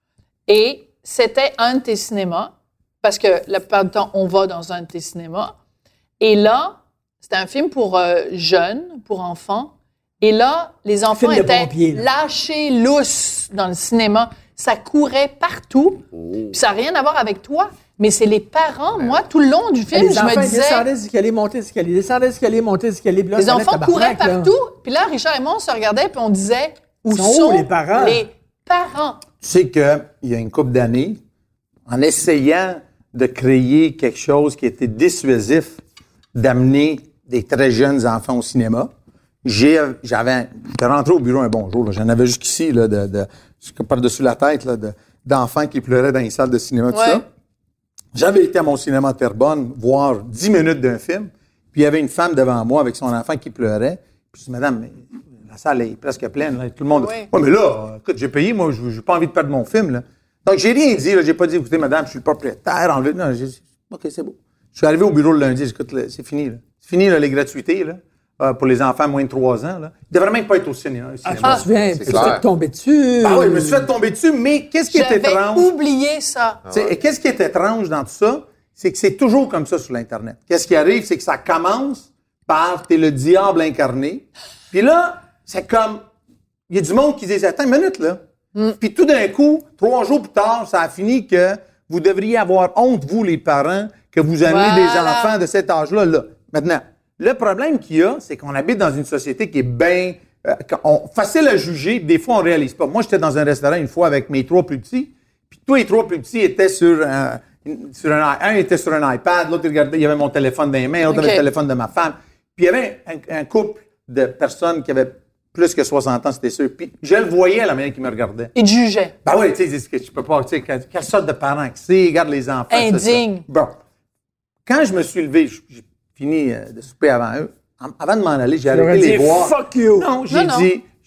Et c'était un de tes cinémas, parce que la plupart du temps, on va dans un de tes cinémas. Et là, c'était un film pour euh, jeunes, pour enfants. Et là, les enfants Film de étaient pompiers, là. lâchés lousses dans le cinéma. Ça courait partout. Oh. Puis ça n'a rien à voir avec toi, mais c'est les parents. Moi, tout le long du film, les je enfants me disais... descendaient des escaliers, montaient des escaliers, descendaient des escaliers, montaient des escaliers. puis là, Les ça allait enfants couraient tabarnak, là. partout. Puis là, Richard et moi, on se regardait puis on disait... Où Sont où sont les parents? les parents? Tu sais qu'il y a une couple d'années, en essayant de créer quelque chose qui était dissuasif, d'amener des très jeunes enfants au cinéma, j'ai, j'avais, j'étais rentré au bureau un bon jour, là, j'en avais jusqu'ici, là, de, de, par-dessus la tête, là, de, d'enfants qui pleuraient dans les salles de cinéma, tout Ouais. ça. J'avais été à mon cinéma à Terrebonne voir dix minutes d'un film, puis il y avait une femme devant moi avec son enfant qui pleurait. Puis je dis, madame, mais la salle est presque pleine, là, tout le monde. Oui. Ouais, mais là, écoute, j'ai payé, moi, je n'ai pas envie de perdre mon film, là. Donc, j'ai rien dit, là. J'ai pas dit, écoutez, madame, je suis le propriétaire, enlevez. Non, j'ai dit, OK, c'est beau. Je suis arrivé au bureau le lundi, j'ai dit, écoute, là, c'est fini, là. C'est fini, là, les gratuités, là, euh, pour les enfants moins de trois ans, là. Ils devraient même pas être au cinéma. au Ah, cinéma. je me souviens, c'est tu t'es clair. tombé dessus. Ah oui, je me suis fait tomber dessus, mais qu'est-ce qui est J'avais étrange? oublié ça. Tu sais, et qu'est-ce qui est étrange dans tout ça? C'est que c'est toujours comme ça sur l'Internet. Qu'est-ce qui arrive? C'est que ça commence par « t'es le diable incarné ». Puis là, c'est comme... Il y a du monde qui dit « attends une minute, là ». Puis tout d'un coup, trois jours plus tard, ça a fini que vous devriez avoir honte, vous, les parents, que vous amenez des Voilà. enfants de cet âge-là. Là. Maintenant, le problème qu'il y a, c'est qu'on habite dans une société qui est bien... euh, on- facile à juger, puis des fois, on réalise pas. Moi, j'étais dans un restaurant une fois avec mes trois plus petits, puis tous les trois plus petits étaient sur... euh, sur un, i- un était sur un iPad, l'autre il regardait, il y avait mon téléphone dans les mains, l'autre OK. avait le téléphone de ma femme. Puis il y avait un, un couple de personnes qui avaient plus que soixante ans, c'était sûr. Puis je le voyais à la manière qu'ils me regardaient. Et jugeait. Ben oui, tu sais, que tu peux pas, tu sais, quelle, quelle sorte de parents que c'est, regarde les enfants. ça, ça. Indigne. Bon. Quand je me suis levé, j'ai fini euh, de souper avant eux, en- avant de m'en aller, j'ai Tu leur arrêté as les dit, voir. fuck you. Non, j'ai Non, non. dit,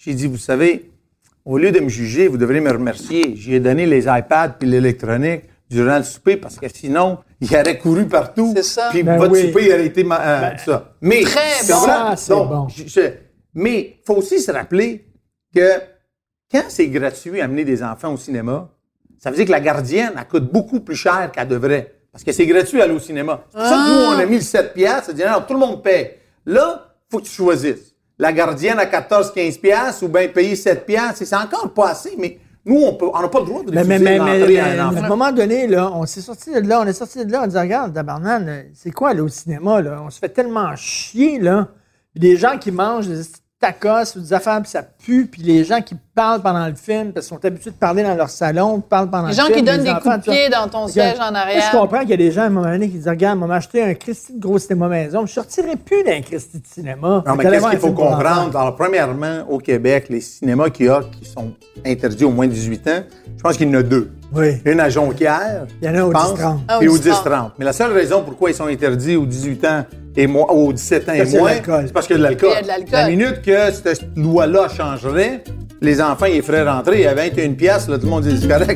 J'ai dit, vous savez, au lieu de me juger, vous devrez me remercier. J'ai donné les iPads puis l'électronique durant le souper parce que sinon, il aurait couru partout. C'est ça. Puis Ben votre oui. souper aurait été ma- euh, Ben, ça. Mais, très c'est bon. vrai. Ah, c'est Donc, bon. je- je- mais il faut aussi se rappeler que quand c'est gratuit amener des enfants au cinéma, ça veut dire que la gardienne, elle coûte beaucoup plus cher qu'elle devrait. Parce que c'est gratuit aller au cinéma. C'est pour ça que nous, on a mis le sept piastres. Ça dit, non, tout le monde paie. Là, il faut que tu choisisses. La gardienne à quatorze quinze piastres ou bien payer sept piastres. C'est encore pas assez, mais nous, on peut, on n'a pas le droit de Mais, mais, refuser mais, mais, l'entrée mais, à un à enfant. un moment donné, là, on s'est sorti de là, on est sorti de là, on dit, regarde, tabarnak, là, c'est quoi, là, au cinéma, là? On se fait tellement chier, là. Puis des gens qui mangent des tacos ou des affaires, puis ça pue, puis les gens qui parlent pendant le film, parce qu'ils sont habitués de parler dans leur salon, parlent pendant Les le gens film. qui donnent les des enfants, coups de tout ça. pied dans ton siège en Moi, arrière. je comprends qu'il y a des gens à un moment donné qui disent, regarde, on m'a acheté un Christy de gros cinéma maison, je sortirai plus d'un Christy de cinéma. Non, mais Fait qu'allez qu'est-ce voir qu'il un faut film pour enfants. comprendre? Alors, premièrement, au Québec, les cinémas qu'il y a qui sont interdits au moins de dix-huit ans, je pense qu'il y en a deux. Oui. Une à Jonquière, Il y en a au je pense, dix trente. Ah, au et au dix trente. dix trente. Mais la seule raison pourquoi ils sont interdits aux dix-huit ans et moins, aux dix-sept ans et Parce qu'il y a de moins, l'alcool. c'est parce qu'il y a de l'alcool. Il y a de l'alcool. La minute que cette loi-là changerait, les enfants, ils feraient rentrer à vingt et une piastres, là, tout le monde dit c'est correct.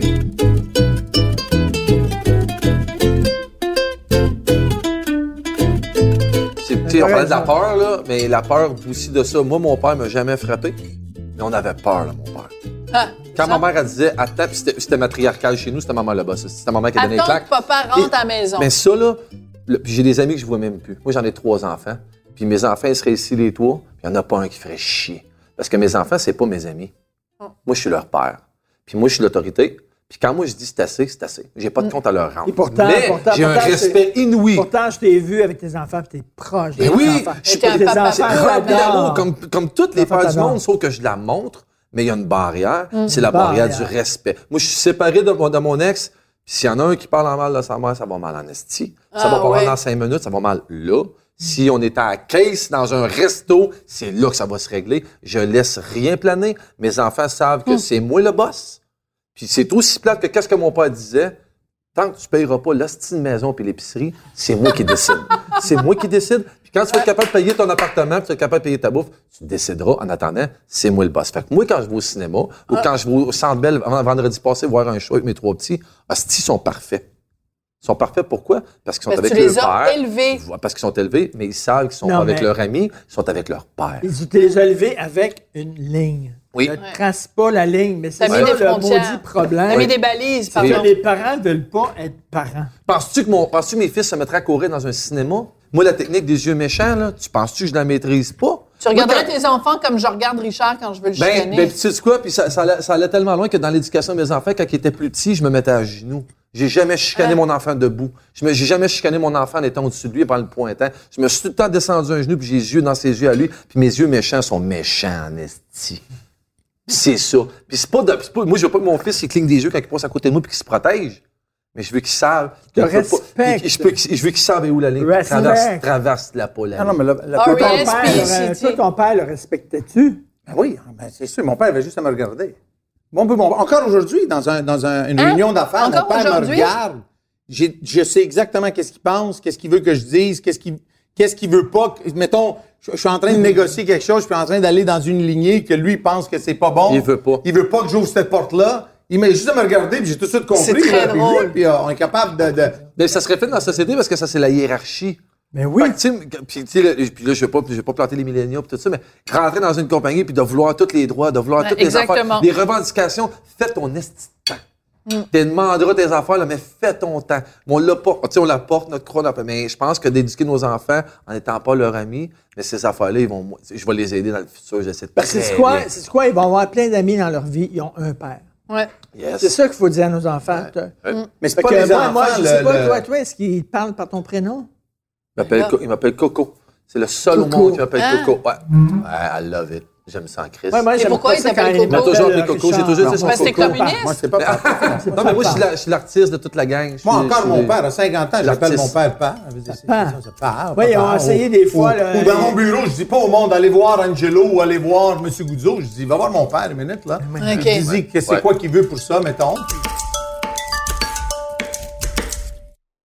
C'est- tu sais, on parlait de la peur, là, mais la peur aussi de ça. Moi, mon père m'a jamais frappé, mais on avait peur, là, mon père. Ah, Quand ça. ma mère, elle disait, attends, puis c'était c'était matriarcal chez nous, c'était maman là-bas. C'était ma mère qui a donné les Attends claques. que papa rentre Et- à la maison. Mais ça, là, le- puis j'ai des amis que je vois même plus. Moi, j'en ai trois enfants. Puis mes enfants, ils seraient ici les trois, puis il n'y en a pas un qui ferait chier. Parce que mes enfants, c'est pas mes amis. Oh. Moi, je suis leur père. Puis moi, je suis l'autorité. Puis quand moi, je dis c'est assez, c'est assez. J'ai pas de compte à leur rendre. Et pourtant, Mais pourtant, j'ai un pourtant, respect c'est- inouï. Pourtant, je t'ai vu avec tes enfants, puis t'es proche des Mais oui, enfants. je suis T'es un Tes papa enfants, papa. Rempli d'amour, j'adore. comme, comme toutes les Enfants pères du t'adorent. monde, sauf que je la montre, mais il y a une barrière. C'est la barrière. barrière du respect. Moi, je suis séparé de mon, de mon ex, puis s'il y en a un qui parle en mal de sa mère, ça va mal en esti. Ça Ah, va pas ouais. mal dans cinq minutes, ça va mal là. Si on était à la caisse dans un resto, c'est là que ça va se régler. Je laisse rien planer. Mes enfants savent que c'est moi le boss. Puis c'est aussi plate que qu'est-ce que mon père disait. Tant que tu ne payeras pas l'hostie de maison puis l'épicerie, c'est moi qui décide. C'est moi qui décide. Puis quand tu vas être capable de payer ton appartement, puis tu vas être capable de payer ta bouffe, tu décideras. En attendant, c'est moi le boss. Fait que moi, quand je vais au cinéma, ou quand je vais au Centre Bell vendredi passé voir un show avec mes trois petits, hostie, ils sont parfaits. Ils sont parfaits pourquoi? Parce qu'ils sont Parce que avec tu leur les as père. élevés. Ouais, Parce qu'ils sont élevés, mais ils savent qu'ils sont Non, pas avec mais- leur ami, ils sont avec leur père. Ils tu les as élevés avec une ligne. Oui. Ne trace pas la ligne, mais c'est T'as ça mis des le frontières. maudit problème. T'as mis des balises, C'est que pardon. les parents veulent pas être parents. Penses-tu que, mon, penses-tu que mes fils se mettraient à courir dans un cinéma? Moi, la technique des yeux méchants, là, tu penses-tu que je la maîtrise pas? Tu regarderais Moi, quand- tes enfants comme je regarde Richard quand je veux le Ben, chicaner. ben, tu sais quoi? Puis ça, ça, allait, ça allait tellement loin que dans l'éducation de mes enfants, quand ils étaient plus petits, je me mettais à genoux. J'ai jamais chicané Ah. mon enfant debout. Je me, j'ai jamais chicané mon enfant en étant au-dessus de lui et par le pointant. Je me suis tout le temps descendu un genou, puis j'ai les yeux dans ses yeux à lui, puis mes yeux méchants sont méchants en esti. Puis c'est ça. Puis c'est pas, de, c'est pas... Moi, je veux pas que mon fils il cligne des yeux quand il passe à côté de moi puis qu'il se protège. Mais je veux qu'il savent. qu'il Te peut pas- respecte. qu'il- Je, peux qu'il- je veux qu'il savent où la ligne. Respect. Traverse, traverse la peau, la Ah non, ligne. mais la, la Ah, Toi, plupart- ton R S P, père, C le- T. toi, ton père le respectais-tu? Ben oui, ben c'est sûr. Mon père avait juste à me regarder. Bon, bon, encore aujourd'hui, dans, un, dans un- une Hein? réunion d'affaires, mon Encore père me aujourd'hui? regarde. J'ai- je sais exactement qu'est-ce qu'il pense, qu'est-ce qu'il veut que je dise, qu'est-ce qu'il qu'est-ce qu'il veut pas. que- Mettons, je, je suis en train de négocier quelque chose, je suis en train d'aller dans une lignée que lui pense que c'est pas bon. Il veut pas. Il veut pas que j'ouvre cette porte-là. Il m'a juste à me regarder, puis j'ai tout de suite compris. C'est très là, puis drôle. lui, Puis euh, on est capable de... de- Mais ça serait fait dans la société parce que ça, c'est la hiérarchie. Mais oui. Fait que, tu sais, puis, tu sais, là, puis là, je ne vais, pas- je vais pas planter les milléniaux et tout ça, mais rentrer dans une compagnie puis de vouloir tous les droits, de vouloir Ouais, toutes les exactement. affaires, les revendications, fais ton esti de temps. Tu demanderas tes affaires, là, mais fais ton temps. Mais on l'a pas. Tu sais, on la porte, notre croix, notre- mais je pense que d'éduquer nos enfants en n'étant pas leur ami, mais ces affaires-là, ils vont, je vais les aider dans le futur. J'essaie de Parce que très c'est quoi? bien. C'est quoi? Ils vont avoir plein d'amis dans leur vie. Ils ont un père. Ouais. Yes. C'est ça qu'il faut dire à nos enfants. toi. Mais c'est Fait pas que les moi, enfants, moi, je le- sais pas, le- toi, toi, est-ce qu'ils parlent par ton prénom? Il m'appelle, Co- il m'appelle Coco. C'est le seul au Coco. monde qui m'appelle Ah. Coco. Ouais. Ouais, I love it. J'aime ça en crise. Ouais, moi, Et j'aime pourquoi pas il ça t'appelle quand Coco? ils Il m'a toujours m'appellent appelé Coco. Richard. J'ai toujours dit Ben, son c'est Coco. communiste. Moi, c'est pas Non, mais moi, je suis la- je suis l'artiste de toute la gang. Je suis- Moi, encore je mon suis- père, à cinquante ans, j'appelle l'artiste. mon père père. Je veux dire, c'est- Papa. c'est ça, c'est père, Oui, ils ont papa. essayé Ou- des fois, Ou, là, ou dans les- mon bureau, je dis pas au monde, allez voir Angelo ou allez voir M. Goudzo. Je dis, va voir mon père une minute, là. Ok. Je dis que c'est Ouais. quoi qu'il veut pour ça, mettons.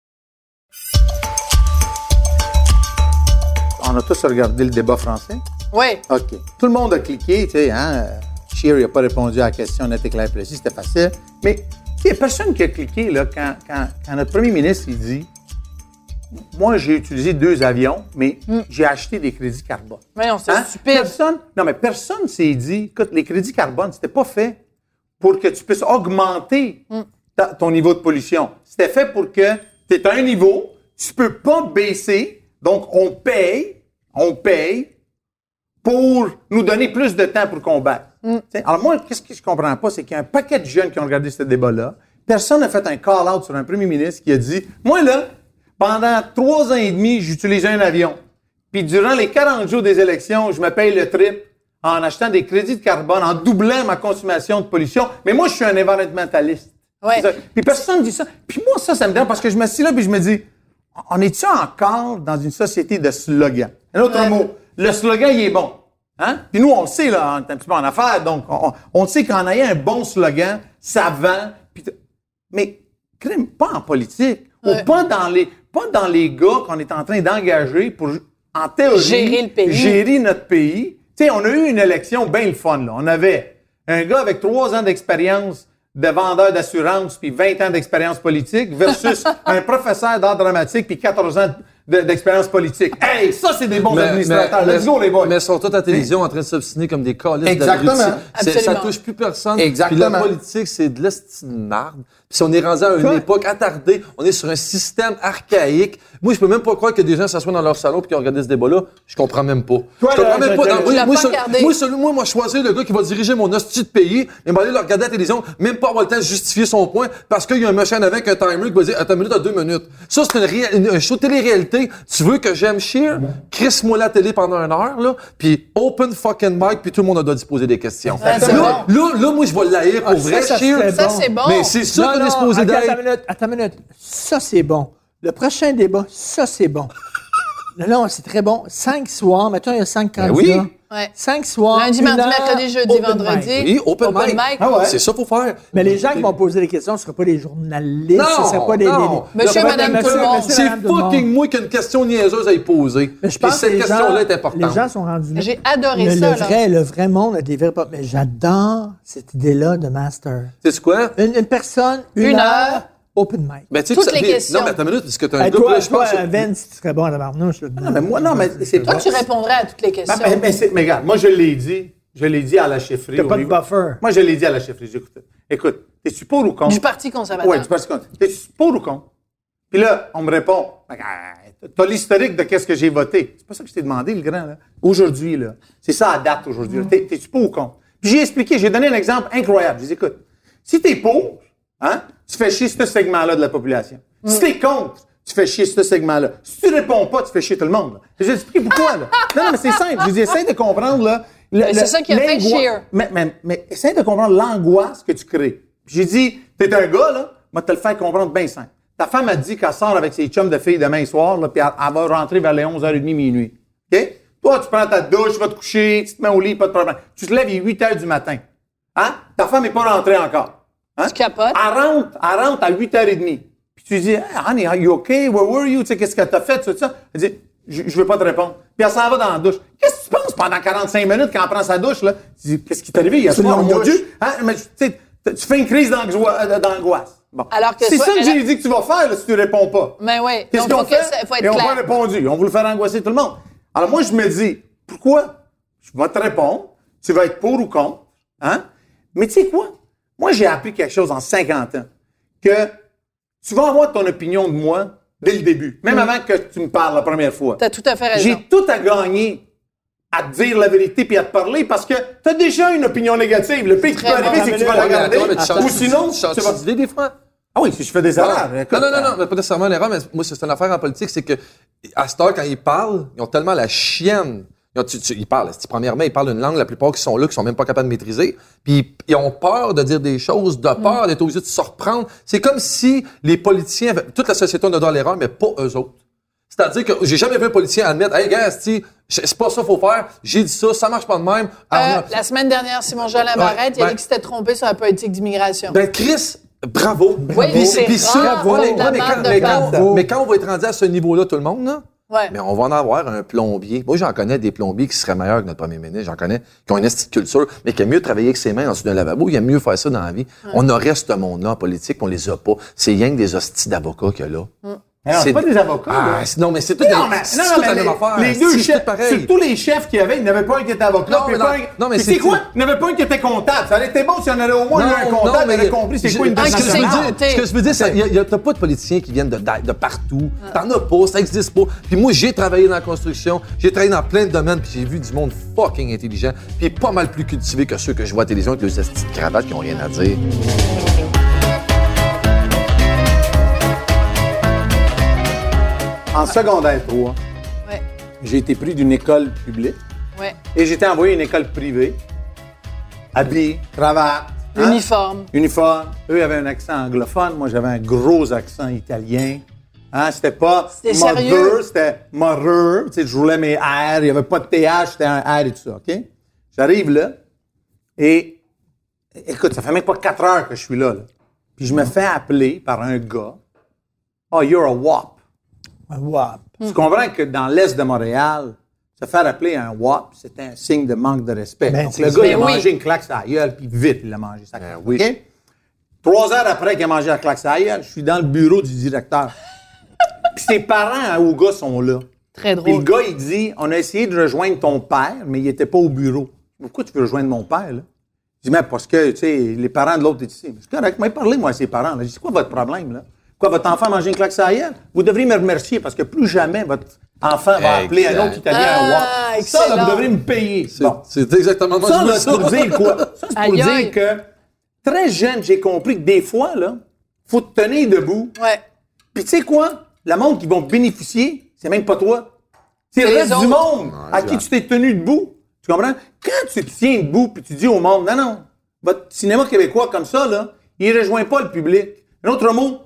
On a tous regardé le débat français. Oui. OK. Tout le monde a cliqué, tu sais, hein. Scheer n'a pas répondu à la question nette et claire précise, c'était facile. Mais, tu sais, il n'y a personne qui a cliqué, là, quand, quand, quand notre premier ministre, il dit « Moi, j'ai utilisé deux avions, mais mm. j'ai acheté des crédits carbone. » Voyons, c'est hein? stupide. Personne, non, mais personne s'est dit « Écoute, les crédits carbone, c'était pas fait pour que tu puisses augmenter mm. ta, ton niveau de pollution. C'était fait pour que tu es à un niveau, tu peux pas baisser, donc on paye, on paye pour nous donner plus de temps pour combattre. Mm. Alors moi, qu'est-ce que je comprends pas, c'est qu'il y a un paquet de jeunes qui ont regardé ce débat-là. Personne n'a fait un call-out sur un premier ministre qui a dit « Moi, là, pendant trois ans et demi, j'utilisais un avion. Puis durant les quarante jours des élections, je me paye le triple en achetant des crédits de carbone, en doublant ma consommation de pollution. Mais moi, je suis un environnementaliste. Ouais. » Puis personne ne dit ça. Puis moi, ça, ça me dérange parce que je me suis là puis je me dis « On est-tu encore dans une société de slogans? » Un autre ouais. mot. Le slogan, il est bon. Hein? Puis nous, on le sait, là, on est un petit peu en affaires, donc on, on sait qu'en ayant un bon slogan, ça vend. Puis mais crime, pas en politique, ouais. ou pas dans les, pas dans les gars qu'on est en train d'engager pour, en théorie, gérer le pays. Gérer notre pays. Tu sais, on a eu une élection bien le fun, là. On avait un gars avec trois ans d'expérience de vendeur d'assurance puis vingt ans d'expérience politique versus un professeur d'art dramatique puis quatorze ans d'expérience politique. Hey, ça, c'est des bons mais, administrateurs. Mais, Let's go, les boys. Mais ils sont tous à la télévision en train de s'obstiner comme des calices Exactement. d'abrutis. Ça touche plus personne. Exactement. Puis la politique, c'est de l'esti de marde. Puis si on est rendu à une Quoi? époque attardée, on est sur un système archaïque. Moi, je peux même pas croire que des gens s'assoient dans leur salon et qu'ils ont regardé ce débat-là. Je comprends même pas. Toi, je comprends même pas. Moi, moi, moi, celui, moi, moi, choisir le gars qui va diriger mon hostie de pays et m'aller le regarder à la télévision, même pas avoir le temps de justifier son point parce qu'il y a un machin avec un timer qui va dire, attends une minute à deux minutes. Ça, c'est une ré- une, un show de télé-réalité. Tu veux que j'aime Scheer? Crisse-moi la télé pendant une heure, là, puis open fucking mic, puis tout le monde a doit se poser des questions. Ouais, là, bon. là, là, là, moi, je vais l'haïr pour ah, vrai, ça, Scheer. Ça, c'est bon. Mais c'est ça qu'on est supposé d'être. d'être. Attends une minute, attends une minute. Ça, c'est bon. Le prochain débat, ça, c'est bon. Non, non, c'est très bon. Cinq soirs, mettons, il y a cinq Ben candidats. oui. Ouais. Cinq soirs. Lundi, mardi, heure, mercredi, jeudi, open vendredi. mic. Oui, open, Open mic. mic. Ah ouais. C'est ça qu'il faut faire. Mais les gens qui vont poser des questions, ce ne seront pas des journalistes, Non, ce ne seront pas des... non. des- Monsieur, des- madame, monsieur, tout le monde. monsieur, C'est madame, tout le monde. fucking moi qui a une question niaiseuse à y poser. Mais je Et pense que cette les gens, question-là est importante. les gens sont rendus là. J'ai adoré le, ça, le là. vrai, le vrai monde a des vrais... pas- Mais j'adore cette idée-là de master. Tu sais quoi? Une, une personne, une, Une heure, heure. open mic. Ben, tu sais Toutes que ça- les questions. Non, mais attends une minute, parce que t'as un Hey, gars, toi, là, je toi, pense. Vince, tu serais bon à la barnouche. Non, mais moi, non, mais c'est Toi, pas... tu répondrais à toutes les questions. Mais, mais, c'est- mais regarde, moi, je l'ai dit. Je l'ai dit à la chefferie. T'as au pas de niveau- buffer. Moi, je l'ai dit à la chefferie. J'ai écouté. Écoute, t'es-tu pour ou contre? Du Parti conservateur. Oui, du Parti conservateur. T'es-tu pour ou contre? Puis là, on me répond, t'as l'historique de qu'est-ce que j'ai voté. C'est pas ça que je t'ai demandé, le grand, là. Aujourd'hui, là. C'est ça à date aujourd'hui. là. T'es- T'es-tu pour ou contre? Puis j'ai expliqué, j'ai donné un exemple incroyable. J'ai dit, écoute, si t'es pour, hein, tu fais chier ce segment-là de la population. Si t'es contre, tu fais chier ce segment-là. Si tu réponds pas, tu fais chier tout le monde. là. J'ai expliqué pourquoi, là. Non, non, mais c'est simple. Je dis, essaye de comprendre, là. le- Mais c'est le- ça qui a fait l'angoi- Scheer. Mais, mais, mais essaye de comprendre l'angoisse que tu crées. Puis j'ai dit, t'es un gars, là, moi, te le faire comprendre bien simple. Ta femme a dit qu'elle sort avec ses chums de filles demain soir, là, puis elle, elle va rentrer vers les onze heures trente, minuit. OK? Toi, tu prends ta douche, tu vas te coucher, tu te mets au lit, pas de problème. Tu te lèves, il est huit heures du matin. Hein? Ta femme n'est pas rentrée encore. Hein? Tu capotes. Elle rentre, elle rentre à huit heures trente. Puis tu dis, hey, honey, are you okay? Where were you? Tu sais, qu'est-ce que t'as fait? Tout ça. Elle dit, je, je veux pas te répondre. Puis elle s'en va dans la douche. Qu'est-ce que tu penses pendant quarante-cinq minutes quand elle prend sa douche, là? Tu dis, qu'est-ce qui t'est arrivé hier C'est soir, une mon longue Dieu? Hein? Mais tu sais, tu fais une crise d'angoisse. euh, d'angoisse. Bon. Alors que c'est toi, ça que elle j'ai a- dit que tu vas faire, là, si tu réponds pas. Mais oui. Qu'est-ce Donc, qu'on faut que fait? ça- faut être Et on n'a clair. pas répondu. On voulait faire angoisser tout le monde. Alors moi, je me dis, pourquoi? Je vais te répondre. Tu vas être pour ou contre. Hein? Mais tu sais quoi? Moi, j'ai appris quelque chose en cinquante ans. Que tu vas avoir ton opinion de moi dès le début. Même avant que tu me parles la première fois. T'as tout à fait raison. J'ai tout à gagner à te dire la vérité puis à te parler parce que tu as déjà une opinion négative. Le pire qui peut Très arriver, bon. c'est que tu vas la Ouais, mais garder. attends, mais tu changes- Ou sinon, tu changes tu vas... d'idée des fois. Ah oui, si je fais des erreurs. écoute, Non, non, non, euh, non, mais pas nécessairement une erreur, mais moi, c'est une affaire en politique, c'est que, à cette heure, quand ils parlent, ils ont tellement la chienne. Ils, ont, tu, tu, ils parlent, c'est- premièrement, ils parlent une langue, la plupart qui sont là, qui sont même pas capables de maîtriser. Puis ils, ils ont peur de dire des choses, de peur d'être obligés de se reprendre. C'est comme si les politiciens, avaient- toute la société on a droit à l'erreur, mais pas eux autres. C'est-à-dire que j'ai jamais vu un politicien admettre, hey, gars, c'est c'est pas ça qu'il faut faire, j'ai dit ça, ça marche pas de même. Euh, Alors, la semaine dernière, Simon Jolin Barrette, il a ouais. dit qu'il s'était trompé sur la politique d'immigration. Ben, Chris, bravo. Oui, Puis c'est puis ça, rare, ouais, c'est mais, de la mais marde quand, de mais, quand, bravo. mais quand on va être rendu à ce niveau-là, tout le monde, là, Ouais. Mais on va en avoir un plombier. Moi, j'en connais des plombiers qui seraient meilleurs que notre premier ministre. J'en connais qui ont une petite culture, mais qui aiment mieux travailler avec ses mains en dessous d'un lavabo. Ils aiment mieux faire ça dans la vie. Ouais. On aurait ce monde-là en politique, on les a pas. C'est rien que des hosties d'avocats qu'il y a là. Mm. Mais non, c'est pas des avocats. Ah, non, mais c'est tout, non, mais, c'est non, tout mais la les, même affaire. Les deux c'est chefs, pareil. tous les chefs qu'il y avait, il n'y en avait pas un qui était avocat. Non, mais non, un... non, mais c'est c'est quoi? Il n'y en avait pas un qui était comptable. Ça aurait été bon s'il y en avait au moins non, eu un comptable, mais il aurait compris c'est quoi une ce que, je veux nationale. dire, ce que je veux dire, c'est qu'il n'y a, a pas de politiciens qui viennent de, de, de partout. Ah. T'en as pas, ça n'existe pas. Puis moi, j'ai travaillé dans la construction, j'ai travaillé dans plein de domaines, puis j'ai vu du monde fucking intelligent, puis pas mal plus cultivé que ceux que je vois à la télévision avec leurs petites cravates qui n'ont rien à dire. En secondaire trois, ouais. j'ai été pris d'une école publique ouais. et j'ai été envoyé à une école privée. Habillé, cravate. Hein? Uniforme. Uniforme. Eux avaient un accent anglophone, moi j'avais un gros accent italien. Hein? C'était pas c'était mother, sérieux? c'était mother. Tu sais, je roulais mes R, il n'y avait pas de T H, c'était un R et tout ça, OK? J'arrive là et écoute, ça fait même pas quatre heures que je suis là. là. Puis je me fais appeler par un gars. Oh, you're a W A P. Un W A P. Tu comprends que dans l'Est de Montréal, se faire appeler un W A P, c'était un signe de manque de respect. Ben, Donc, le gars, il a oui. mangé une claque sur la gueule, puis vite, il a mangé sa claque. Ben, oui. OK? Trois heures après qu'il a mangé la claque sur la gueule, je suis dans le bureau du directeur. Puis ses parents, hein, au gars, sont là. Très Puis drôle. le gars, il dit, on a essayé de rejoindre ton père, mais il était pas au bureau. Pourquoi tu veux rejoindre mon père, là? Je dis, mais parce que, tu sais, les parents de l'autre étaient ici. C'est correct, mais parlez-moi à ses parents, là. Je dis, c'est quoi votre problème, là? Quoi, votre enfant a mangé une claque sur la gueule? Vous devriez me remercier parce que plus jamais votre enfant va appeler un autre Italien Ah, un W A P. Ça, là, excellent. vous devriez me payer. C'est, Bon. c'est exactement moi, Ça, je veux là, c'est pour dire quoi? Ça, c'est pour Aïe, dire aïe. que très jeune, j'ai compris que des fois, là, faut te tenir debout. Ouais. Puis tu sais quoi? Le monde qui va bénéficier, c'est même pas toi. C'est le les reste du autres. monde à qui tu t'es tenu debout. Tu comprends? Quand tu te tiens debout puis tu dis au monde, non, non, votre cinéma québécois comme ça, là, il rejoint pas le public. Un autre mot,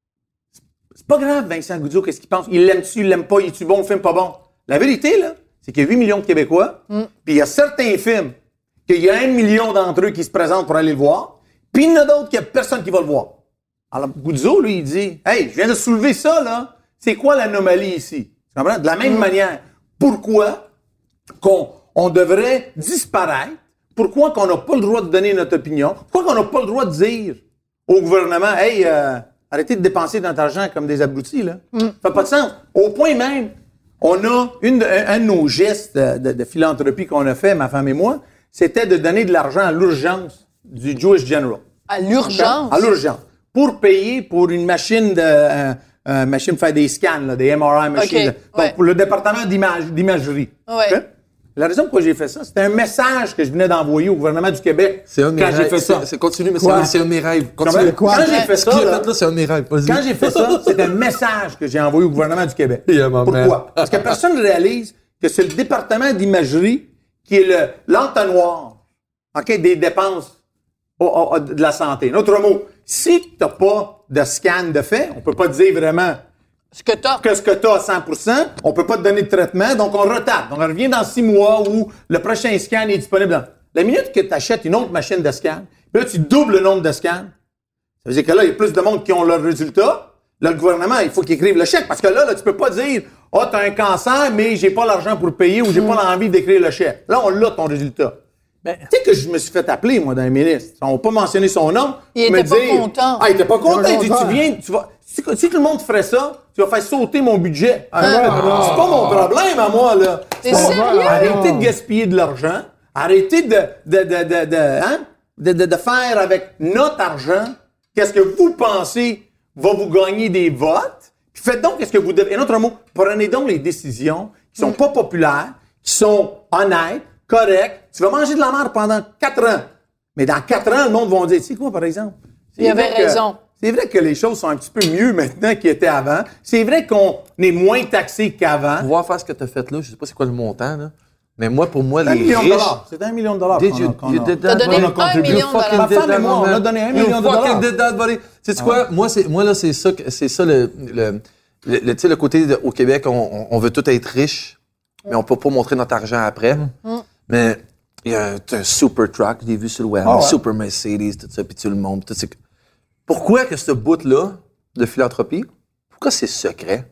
c'est pas grave, Vincent Goudzot, qu'est-ce qu'il pense? Il l'aime-tu, il l'aime pas, il est-tu bon, le film pas bon? La vérité, là, c'est qu'il y a huit millions de Québécois, Mm. puis il y a certains films qu'il y a un million d'entre eux qui se présentent pour aller le voir, puis il y en a d'autres qu'il y a personne qui va le voir. Alors, Goudzot, lui, il dit, hey, je viens de soulever ça, là. C'est quoi l'anomalie ici? Tu comprends? De la même manière, pourquoi qu'on on devrait disparaître? Pourquoi qu'on n'a pas le droit de donner notre opinion? Pourquoi qu'on n'a pas le droit de dire au gouvernement, hey, euh, arrêtez de dépenser notre argent comme des abrutis, là? Ça fait pas de sens. Au point même, on a une de, un, un de nos gestes de, de, de philanthropie qu'on a fait, ma femme et moi, c'était de donner de l'argent à l'urgence du Jewish General. À l'urgence. À l'urgence. Pour payer pour une machine de euh, euh, machine pour faire des scans, là, des M R I machines. Okay, là. Donc, ouais. pour le département d'image, d'imagerie. Ouais. OK? La raison pourquoi j'ai fait ça, c'était un message que je venais d'envoyer au gouvernement du Québec C'est un de mes quand j'ai rêves. fait ça. C'est, c'est continue, mais Quoi? c'est, c'est un de mes rêves. Quand Continue. quoi? j'ai fait Ce qu'il ça, a là, fait là, c'est un de mes rêves. Vas-y. quand j'ai fait ça, c'est un message que j'ai envoyé au gouvernement du Québec. Yeah, my man. Pourquoi? Parce que personne ne réalise que c'est le département d'imagerie qui est le, l'entonnoir, OK, des dépenses au- au- de la santé. En autre mot, si tu n'as pas de scan de fait, on peut pas te dire vraiment Ce que t'as. que ce que tu as à cent pour cent, on peut pas te donner de traitement, donc on retarde. Donc on revient dans six mois où le prochain scan est disponible. Dans... La minute que tu achètes une autre machine de scan, puis là tu doubles le nombre de scans, ça veut dire que là, il y a plus de monde qui ont leurs résultats. Là, le gouvernement, il faut qu'il écrive le chèque, parce que là, là tu peux pas dire « Ah, oh, t'as un cancer, mais j'ai pas l'argent pour le payer ou j'ai pas l'envie d'écrire le chèque. » Là, on l'a, ton résultat. Ben, Tu sais que je me suis fait appeler, moi, d'un ministre. Ils n'ont pas mentionné son nom. Il me était pas dire, content. Ah, il était pas content. Il Il était dit, pas tu content. viens, tu vas... Si, si tout le monde ferait ça, tu vas faire sauter mon budget. Ah, ouais, non. c'est pas mon problème à moi, là. T'es Bon, sérieux? Arrêtez de gaspiller de l'argent. Arrêtez de, de, de, de, de, hein? de, de, de faire avec notre argent qu'est-ce que vous pensez va vous gagner des votes. Puis faites donc qu'est-ce que vous devez. En autre mot, prenez donc les décisions qui sont pas populaires, qui sont honnêtes, correctes. Tu vas manger de la merde pendant quatre ans. Mais dans quatre ans, le monde va dire, tu sais quoi, par exemple? C'est Il avait vrai que- raison. C'est vrai que les choses sont un petit peu mieux maintenant qu'ils étaient avant. C'est vrai qu'on est moins taxé qu'avant. Pouvoir faire ce que tu as fait là, je sais pas c'est quoi le montant, là. Mais moi, pour moi, C'est un les million de riches... dollars. C'est un million de dollars Did qu'on you, a- qu'on you a. did T'as that, donné buddy? un contribué. million de You fucking dollars. Ma did femme et that, moi, on man. a donné un You million de fucking dollars. did that, buddy. Sais-tu quoi? Moi, c'est, moi, là, c'est ça, que- c'est ça le, le, le, le- tu sais, le côté de- au Québec, on, on- on veut tout être riche, mais on peut pas montrer notre argent après. Mais il y a un, un super truck, j'ai vu sur le web, Ah un ouais. super Mercedes, tout ça, puis tout le monde. Tout, c'est... Pourquoi que ce bout-là de philanthropie, pourquoi c'est secret?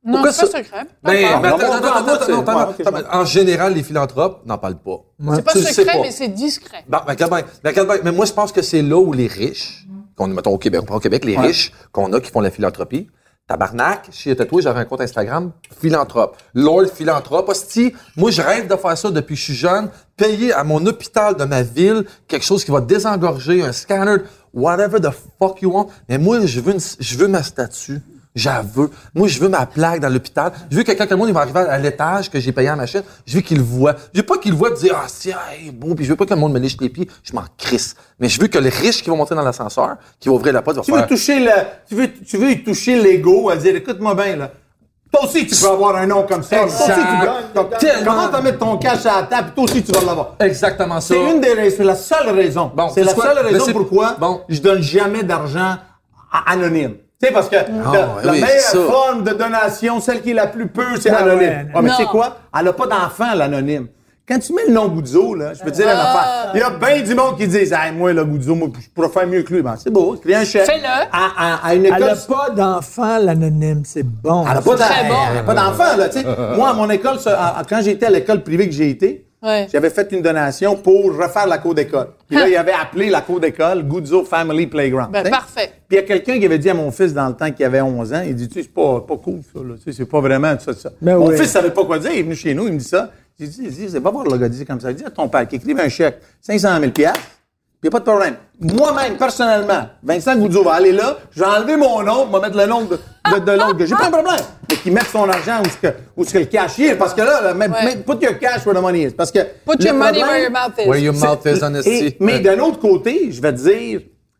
Non, Pourquoi c'est pas ça? secret. Ben, D'accord. ben, attends, On va attends, voir, attends, moi, attends, c'est- attends, ouais, attends, ok, attends. En général, les philanthropes n'en parlent pas. C'est pas Tu le sais secret, pas. mais c'est discret. Bon, ben, regarde bien, ben, regarde bien. Mais moi, je pense que c'est là où les riches, qu'on mettons au Québec, on prend au Québec, les Ouais. riches qu'on a qui font la philanthropie. Tabarnak, chez Tatoué, j'avais un compte Instagram, philanthrope. Lord philanthrope. Hostie, moi, je rêve de faire ça depuis que je suis jeune. Payer à mon hôpital de ma ville quelque chose qui va désengorger, un scanner, whatever the fuck you want. Mais moi, je veux, une, je veux ma statue. J'avoue. Moi, je veux ma plaque dans l'hôpital. Je veux que quand le monde il va arriver à l'étage que j'ai payé à la machine, je veux qu'il le voit. Je veux pas qu'il le voit dire, ah, c'est, hey, bon, puis je veux pas que le monde me lèche les pieds. Je m'en crisse. Mais je veux que les riches qui vont monter dans l'ascenseur, qui vont ouvrir la porte, vont Tu faire. veux toucher le, tu veux, tu veux y toucher l'ego, à dire, écoute-moi bien, là. Toi aussi, tu peux avoir un nom comme ça. Toi aussi, tu gagnes. Tellement. Comment t'as mettre ton cash à la table, puis toi aussi, tu vas l'avoir. Exactement ça. C'est une des raisons, c'est la seule raison. Bon, c'est la c'est quoi? seule Mais raison c'est- pourquoi bon. je donne jamais d'argent à anonyme. Tu sais, parce que la, ouais, la oui, meilleure ça. forme de donation, celle qui est la plus pure, c'est Ouais, anonyme. ouais, Ouais, mais non. tu sais quoi? Elle n'a pas d'enfant, l'anonyme. Quand tu mets le nom Goudzo, là, je peux te dire une affaire. Il y a bien du monde qui disent, hey, moi, le Goudzo, moi, je pourrais faire mieux que lui. Ben, c'est beau, crée un chèque. Fais-le. À, à, à une Elle école. n'a pas d'enfant, l'anonyme. C'est bon. Elle n'a pas, Très d'en- bon. elle a pas d'enfant, là, tu sais. Moi, à mon école, ça, à- à- quand j'étais à l'école privée que j'ai été, Ouais. j'avais fait une donation pour refaire la cour d'école. Puis là, il avait appelé la cour d'école Goudzo Family Playground. Ben, tu sais. parfait. Puis il y a quelqu'un qui avait dit à mon fils dans le temps qu'il avait onze ans, il dit, tu sais, c'est pas, pas cool, ça, là. Tu sais, c'est pas vraiment ça, ça. Ben mon oui. fils savait pas quoi dire, il est venu chez nous, il me dit ça. J'ai dit, il dit, c'est pas voir le gars dire comme ça. Il dit à ton père qu'il écrive un chèque, cinq cent mille piastres, puis il n'y a pas de problème. Moi-même, personnellement, Vincent Goudzo va aller là, je vais enlever mon nom, je vais mettre le nom de, de, de l'autre gars. J'ai pas un problème. Mais qu'il mette son argent où ce que, où ce que le cash y est. Parce que là, là même, Ouais. même- put your cash where the money is. Parce que. Put le your money problème- where your mouth is. Where your mouth is, et- honesty. mais Ouais. d'un autre côté, je vais te dire,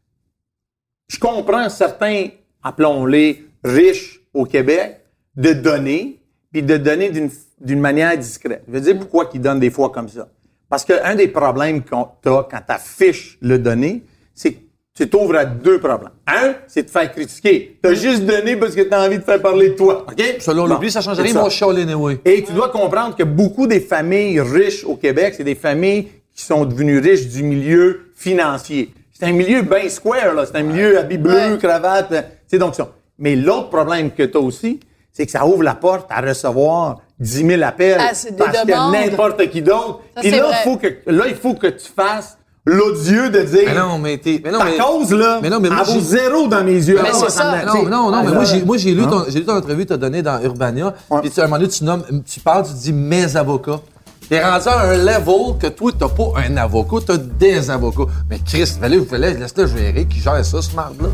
je comprends certains, appelons-les riches au Québec, de donner, puis de donner d'une, d'une manière discrète. Je vais te dire pourquoi ils donnent des fois comme ça. Parce qu'un des problèmes qu'on t'as quand tu affiches le donner, c'est que tu t'ouvres à deux problèmes. Un, c'est de te faire critiquer. Tu as juste donné parce que tu as envie de faire parler de toi. OK? Selon Bon, l'oubli, ça change c'est rien, ça. mon chialer anyway. Et tu dois comprendre que beaucoup des familles riches au Québec, c'est des familles qui sont devenues riches du milieu financier. C'est un milieu bien square, là. C'est un milieu habit bleu, Ouais. cravate. euh, C'est donc ça. Mais l'autre problème que tu as aussi, c'est que ça ouvre la porte à recevoir dix mille appels. Ah, c'est des parce que demandes. n'importe qui d'autre. Ça, Puis c'est là, vrai. faut que, là, il faut que tu fasses l'odieux de dire. Mais non, mais t'es, mais non, ta mais. cause, là, mais non, mais moi, elle vaut j'ai- zéro dans mes yeux. Mais Ah, c'est ça. me- Non, tu sais, non, non, mais ah, moi, j'ai, moi, j'ai lu Hein? ton, j'ai lu ton entrevue que t'as donnée dans Urbania. Ouais. Puis tu, à un moment donné, tu nommes, tu parles, tu dis mes avocats. T'es rendu à un level que toi, t'as pas un avocat, t'as des avocats. Mais Chris, fallait, vous fallait, laisse-le gérer, qui gère ça, ce marde-là.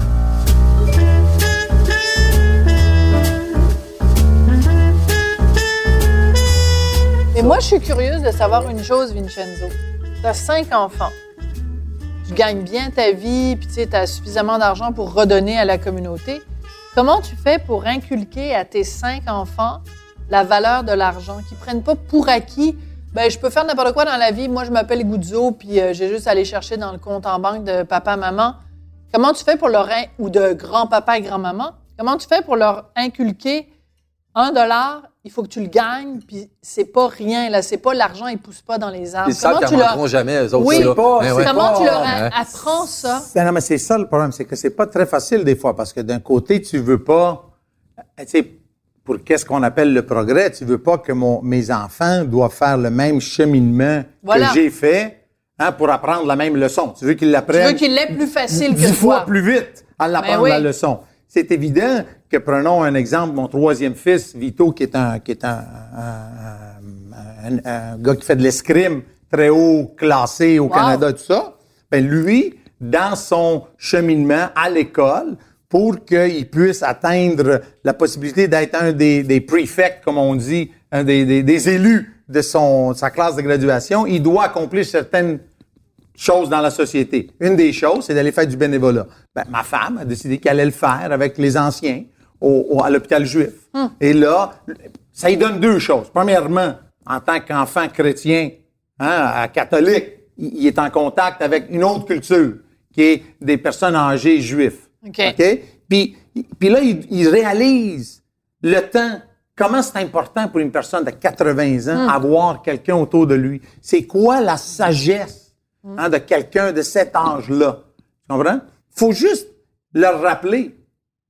Et moi, je suis curieuse de savoir une chose, Vincenzo. Tu as cinq enfants. Tu gagnes bien ta vie, puis tu as suffisamment d'argent pour redonner à la communauté. Comment tu fais pour inculquer à tes cinq enfants la valeur de l'argent, qu'ils ne prennent pas pour acquis? Ben, je peux faire n'importe quoi dans la vie. Moi, je m'appelle Goudzo, puis euh, j'ai juste à aller chercher dans le compte en banque de papa, maman. Comment tu fais pour leur... in- ou de grand-papa et grand-maman? Comment tu fais pour leur inculquer un dollar, il faut que tu le gagnes, puis c'est pas rien, là. C'est pas l'argent, il pousse pas dans les arbres. Ils savent qu'ils tu en leur... manqueront jamais, eux autres, Oui, ça, là. pas- Ben c'est ouais. Comment tu leur Ouais. a- apprends ça? Ben non, mais c'est ça le problème, c'est que c'est pas très facile des fois, parce que d'un côté, tu veux pas, tu sais, pour qu'est-ce qu'on appelle le progrès, tu veux pas que mon, mes enfants doivent faire le même cheminement Voilà. que j'ai fait, hein, pour apprendre la même leçon. Tu veux qu'ils Tu l'apprennent veux qu'il l'ait plus facile dix que fois toi. plus vite à l'apprendre Ben oui. la leçon. C'est évident que, prenons un exemple, mon troisième fils, Vito, qui est un, qui est un, un, un- un gars qui fait de l'escrime très haut classé au Wow. Canada, tout ça. Ben lui, dans son cheminement à l'école, pour qu'il puisse atteindre la possibilité d'être un des, des prefects, comme on dit, un des, des, des élus de son, sa classe de graduation, il doit accomplir certaines choses dans la société. Une des choses, c'est d'aller faire du bénévolat. Ben, ma femme a décidé qu'elle allait le faire avec les anciens au, au- à l'hôpital juif. Et là, ça lui donne deux choses. Premièrement, en tant qu'enfant chrétien, hein, à catholique, il, il est en contact avec une autre culture, qui est des personnes âgées juives. OK. OK? Puis, puis là, il, il réalise le temps, comment c'est important pour une personne de quatre-vingts ans avoir quelqu'un autour de lui. C'est quoi la sagesse hein, de quelqu'un de cet âge-là? Tu comprends? Faut juste leur rappeler.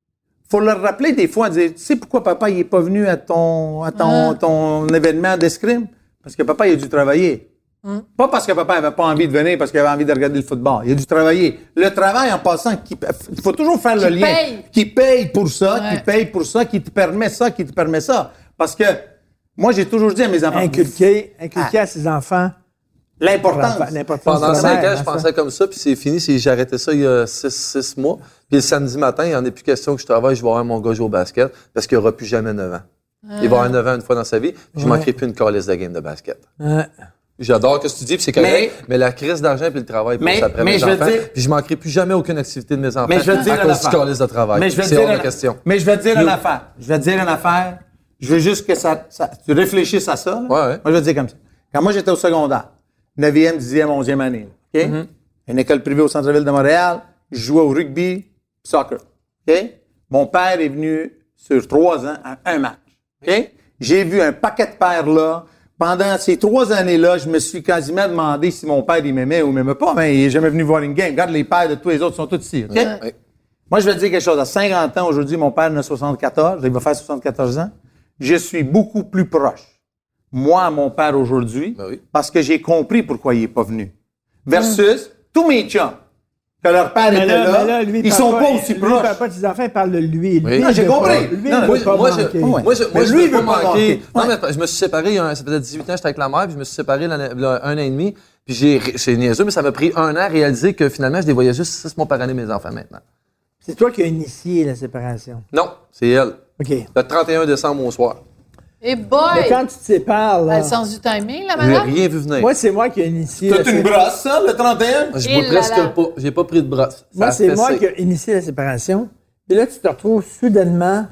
faut leur rappeler des fois, dire, tu sais pourquoi papa, il est pas venu à ton, à ton, Ah. ton événement d'escrime? Parce que papa, il a dû travailler. Hum. Pas parce que papa avait pas envie de venir, parce qu'il avait envie de regarder le football. Il a dû travailler. Le travail, en passant, qui- il faut toujours faire le Qui lien. paye. Qui paye pour ça, Ouais. qui paye pour ça, qui te permet ça, qui te permet ça. Parce que, moi, j'ai toujours dit à mes enfants, Inculquer, inculquer à ses enfants l'importance. l'importance Pendant de la cinq mère, ans, je hein, pensais ça. comme ça, puis c'est fini. c'est- J'ai arrêté ça il y a six, six mois. Puis le samedi matin, il n'y en a plus question que je travaille, je vais voir mon gars jouer au basket parce qu'il n'aura plus jamais neuf ans. Il va avoir neuf ans une fois dans sa vie, puis je ne Ouais. manquerai plus une calice de game de basket. Ouais. J'adore ce que tu dis, puis c'est correct, mais, Mais- la crise d'argent puis le travail Mais- passe après mais mes je veux enfants, dire- puis je manquerai plus jamais aucune activité de mes enfants Mais je vais te dire à une cause du affaire. calice de travail. Mais je vais te C'est dire hors de une- question. Mais je vais te dire une Nous- affaire. Je vais te dire une affaire. Je veux juste que ça, ça- tu réfléchisses à ça. là. Ouais, ouais. Moi, je vais te dire comme ça. Quand moi, j'étais au secondaire, neuvième, dixième, onzième année, OK? Mm-hmm. Une école privée au centre-ville de Montréal, je jouais au rugby, soccer, OK? Mon père est venu sur trois ans à un match, OK? J'ai vu un paquet de pères là. Pendant ces trois années-là, je me suis quasiment demandé si mon père, il m'aimait ou il m'aimait pas, mais il est jamais venu voir une game. Regarde, les pères de tous les autres sont tous ici, OK? Ouais. Moi, je vais te dire quelque chose. À cinquante ans, aujourd'hui, mon père en a soixante-quatorze. Il va faire soixante-quatorze ans. Je suis beaucoup plus proche, moi, à mon père aujourd'hui, Ben oui. parce que j'ai compris pourquoi il est pas venu. Versus tous mes chums, que leur père Mais était là, là, mais là, lui, ils parle sont pas aussi lui, proches. Il parle pas de ses enfants, il parle de lui. Lui, Oui. il Non, j'ai veut compris. pas- Lui, il Non, veut Moi, pas moi, je, manquer. Ouais. moi, je, Mais moi, je lui, veux il veut pas pas manquer. manquer. Non, Ouais. mais je me suis séparé, il y a un- ça faisait dix-huit ans, j'étais avec la mère, puis je me suis séparé l'année- là, un an et demi, puis j'ai, c'est niaiseux, mais ça m'a pris un an à réaliser que finalement, je les voyais juste six mois par année, mes enfants, maintenant. C'est toi qui as initié la séparation. Non, c'est elle. OK. Le trente et un décembre au soir. Et boy! Mais quand tu te sépares, là, Elle a le sens du timing, la Je n'ai madame? rien vu venir. moi, c'est moi qui ai initié la Toute une séparation. brosse, ça, le trente et un? Je Et bois là presque là. pas. J'ai pas pris de brosse. Moi, Ça a c'est moi fessé. qui ai initié la séparation. Et là, tu te retrouves soudainement,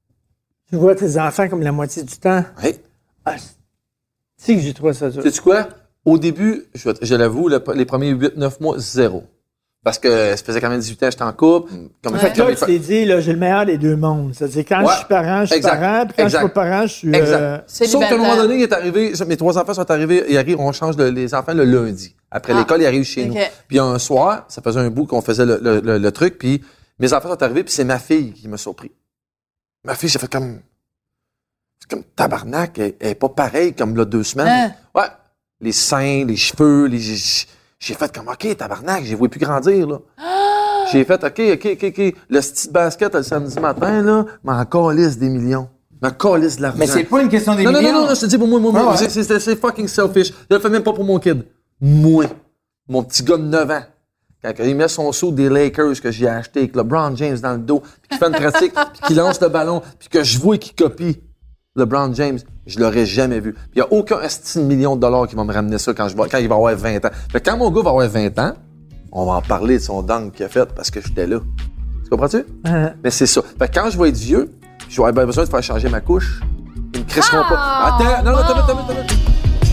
tu vois tes enfants comme la moitié du temps. Oui. Ah, tu sais que j'ai trouvé ça dur. Sais-tu quoi? Au début, je, je l'avoue, le- les premiers huit neuf mois, zéro. Parce que ça faisait quand même dix-huit ans, j'étais en couple. Comme, Fait que comme là, il tu fa- t'es dit, là, j'ai le meilleur des deux mondes. C'est-à-dire, quand Ouais. je suis parent, je suis Exact. parent, puis quand Exact. je suis pas parent, je suis... Exact. euh, Sauf qu'à un moment Célibataire. donné, il est arrivé, mes trois enfants sont arrivés, ils arrivent, on change le- les enfants le lundi. Après Ah. l'école, ils arrivent chez Ok. nous. Puis un soir, ça faisait un bout qu'on faisait le, le- le- le truc, puis mes enfants sont arrivés, puis c'est ma fille qui m'a surpris. Ma fille, j'ai fait comme... C'est comme tabarnak, elle, elle est pas pareille comme là deux semaines. Hein? Ouais. Les seins, les cheveux, les... J'ai fait comme, OK, tabarnak, je les vois plus grandir, là. J'ai fait, OK, OK, OK, OK. Le style basket le samedi matin, là, m'en calisse des millions. M'en calisse de l'argent. Mais c'est pas une question des Non, non, millions. non, non, je te dis pour moi, moi, moi, Ah ouais. c'est- c'est c'est fucking selfish. Je le fais même pas pour mon kid. Moi, mon petit gars de neuf ans, quand il met son saut des Lakers que j'ai acheté avec LeBron James dans le dos, puis qu'il fait une pratique, puis qu'il lance le ballon, puis que je vois qu'il copie LeBron James, je l'aurais jamais vu. Puis il y a aucun esti de million de dollars qui va me ramener ça quand, je vais, quand il va avoir vingt ans. Fait que quand mon gars va avoir vingt ans, on va en parler de son dunk qu'il a fait parce que j'étais là. Tu comprends-tu? Hein. Mais c'est ça. Fait que quand je vais être vieux, je vais avoir besoin de faire changer ma couche. Ils me crisseront pas. Ah, Attends, non, non, attends, attends, attends, attends.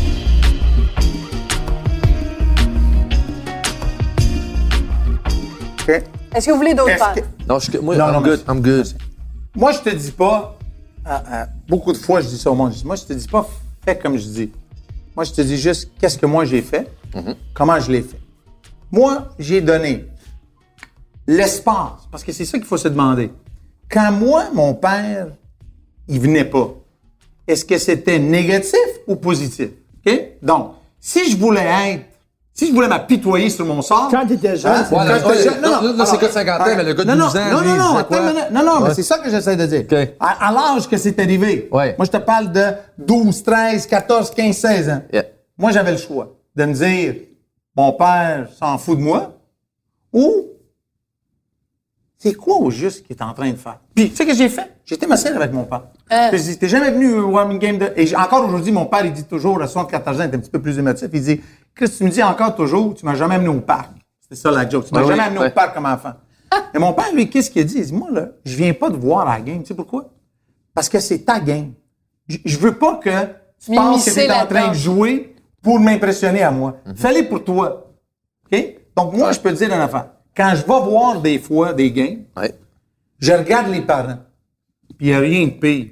OK? Est-ce que vous voulez d'autres Est-ce pères? que- Non, je, moi, Non, I'm non, good, mais- I'm good. Moi, je te dis pas, à- à- beaucoup de fois, je dis ça au monde. Je dis, moi, je te dis pas, fais comme je dis. Moi, je te dis juste, qu'est-ce que moi j'ai fait, comment je l'ai fait. Moi, j'ai donné l'espace, parce que c'est ça qu'il faut se demander. Quand moi, mon père, il venait pas, est-ce que c'était négatif ou positif? OK? Donc, si je voulais être, si je voulais m'apitoyer sur mon sort. Quand t'étais jeune, Hein? c'est Ouais, Quand là, j'étais ouais, jeune- là, là, là, c'est alors, gars de cinquante ans, alors, mais le gars de non, douze ans, Non, lui, non, il non, disait attends quoi? une minute. Non, non, Ouais. mais c'est ça que j'essaie de dire. OK. À, à l'âge que c'est arrivé, Ouais. moi, je te parle de douze, treize, quatorze, quinze, seize ans. Yeah. Moi, j'avais le choix de me dire, mon père s'en fout de moi, ou c'est quoi au juste qu'il est en train de faire? Puis, tu sais ce que j'ai fait? J'ai été m'asseoir avec mon père. Euh. Puis, j'ai dit, t'es jamais venu voir une game de... Et j'ai- encore aujourd'hui, mon père, il dit toujours, à soixante-quatorze ans, il est un petit peu plus émotif, il dit, Chris, tu me dis encore toujours, tu m'as jamais amené au parc. C'était ça la joke. Tu m'as Ouais, jamais oui, amené ouais. au parc comme enfant. Et mon père, lui, qu'est-ce qu'il a dit? Il dit, moi, là, je viens pas te voir à la game. Tu sais pourquoi? Parce que c'est ta game. Je, je veux pas que tu penses que M'immiscer tu es en train là-dedans. de jouer pour m'impressionner à moi. Fais-le pour toi. OK? Donc, moi, je peux te dire une affaire. Quand je vais voir des fois des games, Ouais. je regarde les parents. Puis il n'y a rien de pire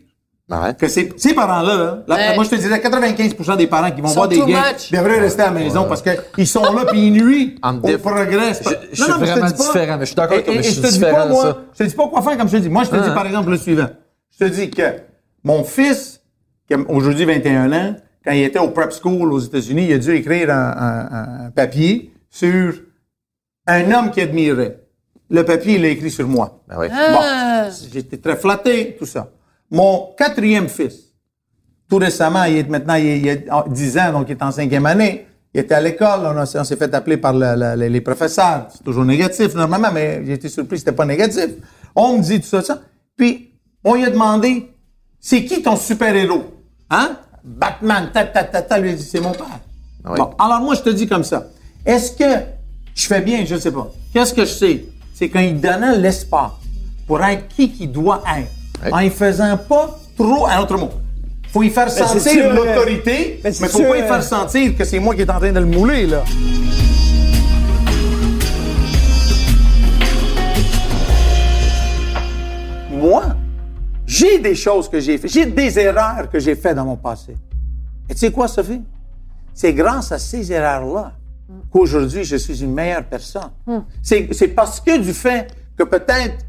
Ouais. Que ces, ces parents-là, là, là Ouais. moi, je te dirais quatre-vingt-quinze pour cent des parents qui vont Sont voir des too games much. devraient rester à la maison Ouais. parce qu'ils sont là puis ils nuisent En au diff- progrès. C'est pas- Je- je suis mais te vraiment dis pas- différent, mais je suis d'accord avec toi, Et- mais et je je suis te dis différent pas, de moi, ça. je te dis pas quoi faire comme je te dis. Moi, je te Ah. dis, par exemple, le suivant. Je te dis que mon fils, qui a aujourd'hui vingt et un ans, quand il était au prep school aux États-Unis, il a dû écrire un, un- un papier sur un homme qu'il admirait. Le papier, il l'a écrit sur moi. Ben oui. Ah. Bon, j'étais très flatté, tout ça. Mon quatrième fils, tout récemment, il est maintenant, il, il a dix ans, donc il est en cinquième année. Il était à l'école, on, a- on s'est fait appeler par le- le- les professeurs. C'est toujours négatif, normalement, mais j'ai été surpris, c'était pas négatif. On me dit tout ça, ça. Puis, on lui a demandé, c'est qui ton super-héros? Hein? Batman, ta, ta, ta, ta. Lui a dit, c'est mon père. Ah oui. Bon, alors moi, je te dis comme ça. Est-ce que je fais bien? Je sais pas. Qu'est-ce que je sais? C'est quand il donnait l'espace pour être qui qu'il doit être, Oui. en y faisant pas trop, un autre mot. Faut y faire c'est sentir sûr, l'autorité, mais mais, c'est faut sûr, pas y euh, faire sentir que c'est moi qui est en train de le mouler, là. Moi, j'ai des choses que j'ai faites, j'ai des erreurs que j'ai faites dans mon passé. Et tu sais quoi, Sophie? C'est grâce à ces erreurs-là qu'aujourd'hui, je suis une meilleure personne. C'est, c'est parce que du fait que peut-être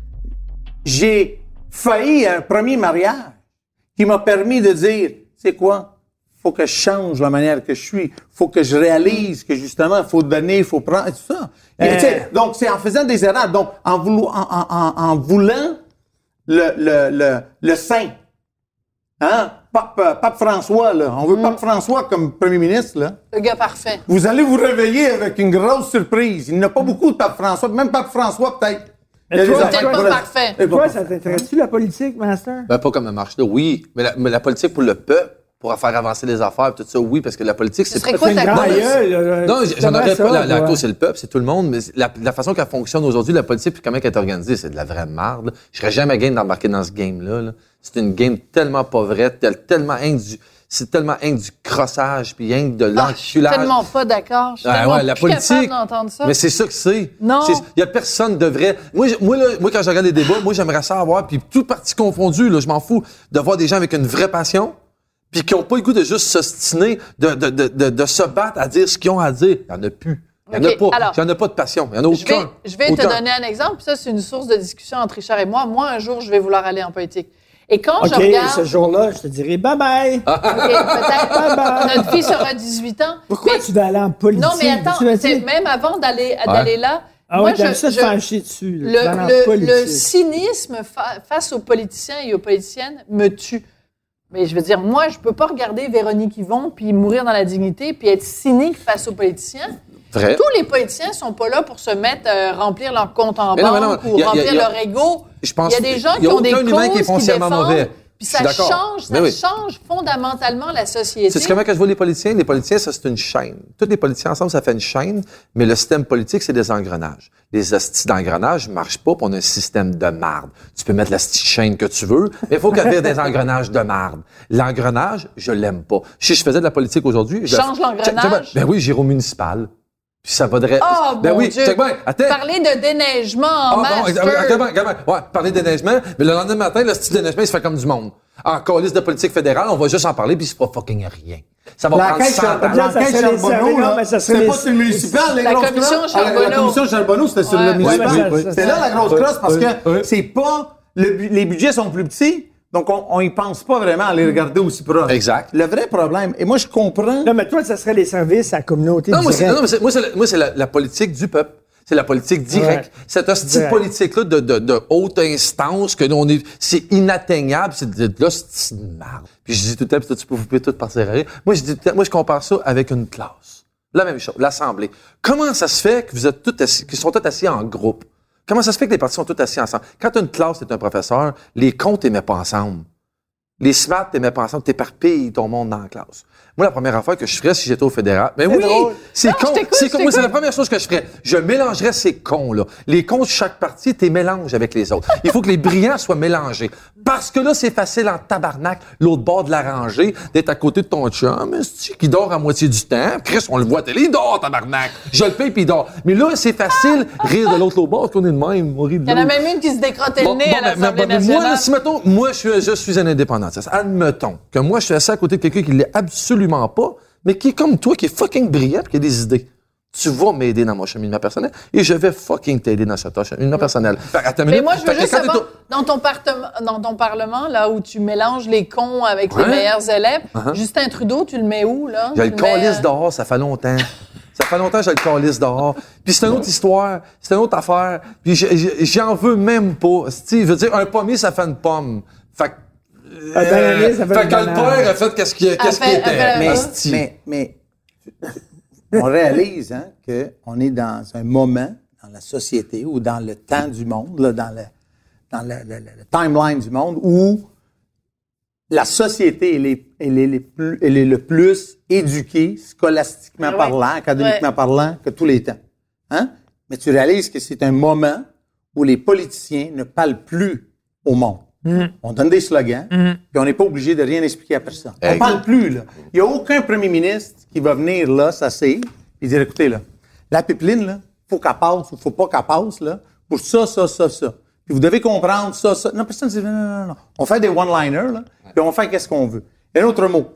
j'ai failli à un premier mariage qui m'a permis de dire, c'est quoi? Faut que je change la manière que je suis. Faut que je réalise que justement, faut donner, faut prendre, et tout ça. Et, tu sais, donc, c'est en faisant des erreurs, donc en, voulo- en, en, en, en voulant le, le, le, le saint. Hein? Pape, euh, Pape François, là. On veut Pape François comme premier ministre, là. Le gars parfait. Vous allez vous réveiller avec une grosse surprise. Il n'y a pas beaucoup de Pape François, même Pape François, peut-être. Il y a Mais des toi, affaires peut-être pas pour- parfait. Eh, pas Toi, parfait. ça t'intéresse-tu, la politique, Master? Ben, pas comme ça marche là, oui. Mais la, mais la politique pour le peuple, pour faire avancer les affaires, tout ça, oui, parce que la politique, Ce c'est serait pas- quoi C'est une ta grande cause? gueule, là. Non, j'en Comment aurais ça, pas. La, la toi? cause, c'est le peuple, c'est tout le monde. Mais la, la façon qu'elle fonctionne aujourd'hui, la politique, puis comment elle est organisée, c'est de la vraie merde. là. Je serais jamais game d'embarquer dans ce game-là. là. C'est une game tellement pas vraie, tel- tellement rien que du, c'est tellement rien que du crossage, puis rien que de Ah, je suis l'enculage. tellement pas d'accord. Je suis Ah tellement ouais, la plus capable politique. d'entendre ça. Mais c'est ça que c'est. Non. Il y a personne de vrai. Moi, je- moi, là, moi, quand je regarde les débats, moi, j'aimerais ça avoir, puis tout parti confondu, là, je m'en fous, de voir des gens avec une vraie passion, puis qui ont pas le goût de juste s'ostiner, de, de, de, de, de se battre à dire ce qu'ils ont à dire. Il y en a plus. Il y en OK, a pas. alors, Il y en a pas de passion. Il y en a Je vais, aucun. je vais te Aucun. donner un exemple, puis ça, c'est une source de discussion entre Richard et moi. Moi, un jour, je vais vouloir aller en politique. Et quand OK, je regarde... ce jour-là, je te dirai bye-bye. OK, peut-être, notre fille aura dix-huit ans. Pourquoi mais- tu vas aller en politique? Non, mais attends, Tu vas c'est- dire- même avant d'aller d'aller là, Ah moi, oui, t'aimes je, ça te je- faire chier dessus. là. Tu vas aller en le, le, politique. le cynisme fa- face aux politiciens et aux politiciennes me tue. Mais je veux dire, moi, je peux pas regarder Véronique Yvon puis mourir dans la dignité puis être cynique face aux politiciens. Vrai. Tous les politiciens sont pas là pour se mettre euh, remplir leur compte en Mais non, mais non, banque il ou y a- il y a- remplir il y a- leur ego. Je pense Il y a des gens il y qui a ont des aucun humain qui est causes qui foncièrement défendent. mauvais. Puis Je ça suis d'accord. change, ça Mais oui. change fondamentalement la société. C'est comment que je vois les politiciens? Les politiciens, ça, c'est une chaîne. Tous les politiciens ensemble, ça fait une chaîne, mais le système politique, c'est des engrenages. Les hosties d'engrenages ne marchent pas, puis on a un système de marde. Tu peux mettre la petite chaîne que tu veux, mais il faut qu'il y ait des engrenages de marde. L'engrenage, je l'aime pas. Si je faisais de la politique aujourd'hui... je- Change l'engrenage? Check- check bien. Ben oui, j'irai au municipal. Puis ça vaudrait... Oh, ben mon oui, Dieu! check bien. Attends. Parler de déneigement en Ah, bon, master. regarde bien, regarde bien. Ouais, parler de déneigement, mais le lendemain matin, le style de déneigement, il se fait comme du monde. En calice de politique fédérale, on va juste en parler, puis c'est pas fucking rien. Ça va prendre L'enquête cent sur- ans. Bien, ça l'enquête serait les Charbonneau, services, là, non, mais ça serait c'était les- pas sur le municipal, les La grosses commission crosses. Ah, la- Charbonneau. La commission Charbonneau, c'était sur Ouais. le Ouais, municipal. mais ça- ça- C'était là la grosse Ouais, crosse parce ouais, que ouais. c'est pas... le bu- les budgets sont plus petits, donc on, on y pense pas vraiment à les regarder aussi proches. Exact. Le vrai problème, et moi je comprends... Non, mais toi, ça serait les services à la communauté Non, moi, c'est, directe. non, mais c'est- moi, c'est, la, moi, c'est la, la politique du peuple. C'est la politique directe. Ouais. Cette hostie de Direct. politique-là de, de, de haute instance, que nous, on est, c'est inatteignable, c'est de, de l'hostie de merde. Puis je dis tout le temps, puis toi, tu peux vous pouvez tout partir à rire. Moi, je dis tout le temps, moi, je compare ça avec une classe. La même chose, l'Assemblée. Comment ça se fait que vous êtes tous assis, qu'ils sont tous assis en groupe? Comment ça se fait que les partis sont tous assis ensemble? Quand tu as une classe, tu es un professeur, les comptes, tu les mets pas ensemble. Les smart, tu les mets pas ensemble, tu éparpilles ton monde dans la classe. Moi, la première affaire que je ferais si j'étais au fédéral, mais oui, drôle. c'est Non, con, je t'écoute, c'est je con. Moi, c'est la t'écoute. première chose que je ferais. Je mélangerais ces cons-là. Les cons de chaque parti, tu les mélanges avec les autres. Il faut que les brillants soient mélangés. Parce que là, c'est facile en tabarnak, l'autre bord de la rangée, d'être à côté de ton chum, esti, qui dort à moitié du temps. Chris, on le voit à télé, il dort, tabarnak. Je le paye puis il dort. Mais là, c'est facile, rire de l'autre, l'autre bord, qu'on est de même, on rit de Il y en a l'autre. même une qui se décrottait Bon, le nez bon, à ben, l'Assemblée ben, ben, nationale. moi, là, si, mettons, moi, je suis, je suis un indépendant. indépendantiste. Admettons que moi, je suis assis à côté de quelqu'un qui l'est absolument pas, mais qui est comme toi, qui est fucking brillant, qui a des idées. Tu vas m'aider dans mon cheminement personnel et je vais fucking t'aider dans ce cheminement personnel. Mais minute, moi, je veux juste savoir, dans ton, dans ton parlement, là, où tu mélanges les cons avec ouais. les meilleurs élèves, uh-huh. Justin Trudeau, tu le mets où, là? J'ai le calisse mets... dehors, ça fait longtemps. Ça fait longtemps que j'ai le calisse dehors. Puis c'est une autre histoire, c'est une autre affaire. Puis j'en veux même pas. Tu veux dire, un pommier, ça fait une pomme. Fait que... Euh, euh, ça fait, fait que le père a fait qu'est-ce qu'il qu'est-ce qu'il était. Mais, mais, mais on réalise hein, qu'on est dans un moment dans la société ou dans le temps du monde, là, dans, le, dans le, le, le timeline du monde, où la société elle est, elle est, les plus, elle est le plus éduquée, scolastiquement ouais. parlant, académiquement ouais. parlant, que tous les temps. Hein? Mais tu réalises que c'est un moment où les politiciens ne parlent plus au monde. Mm. On donne des slogans, mm. puis on n'est pas obligé de rien expliquer à personne. On ne parle plus, là. Il n'y a aucun premier ministre qui va venir là, s'asseoir, et dire, écoutez, là, la pipeline, là, faut qu'elle passe ou faut pas qu'elle passe, là, pour ça, ça, ça, ça. Puis vous devez comprendre ça, ça. Non, personne ne dit, non, non, non, non. On fait des one-liners, là, puis on fait qu'est-ce qu'on veut. Et un autre mot.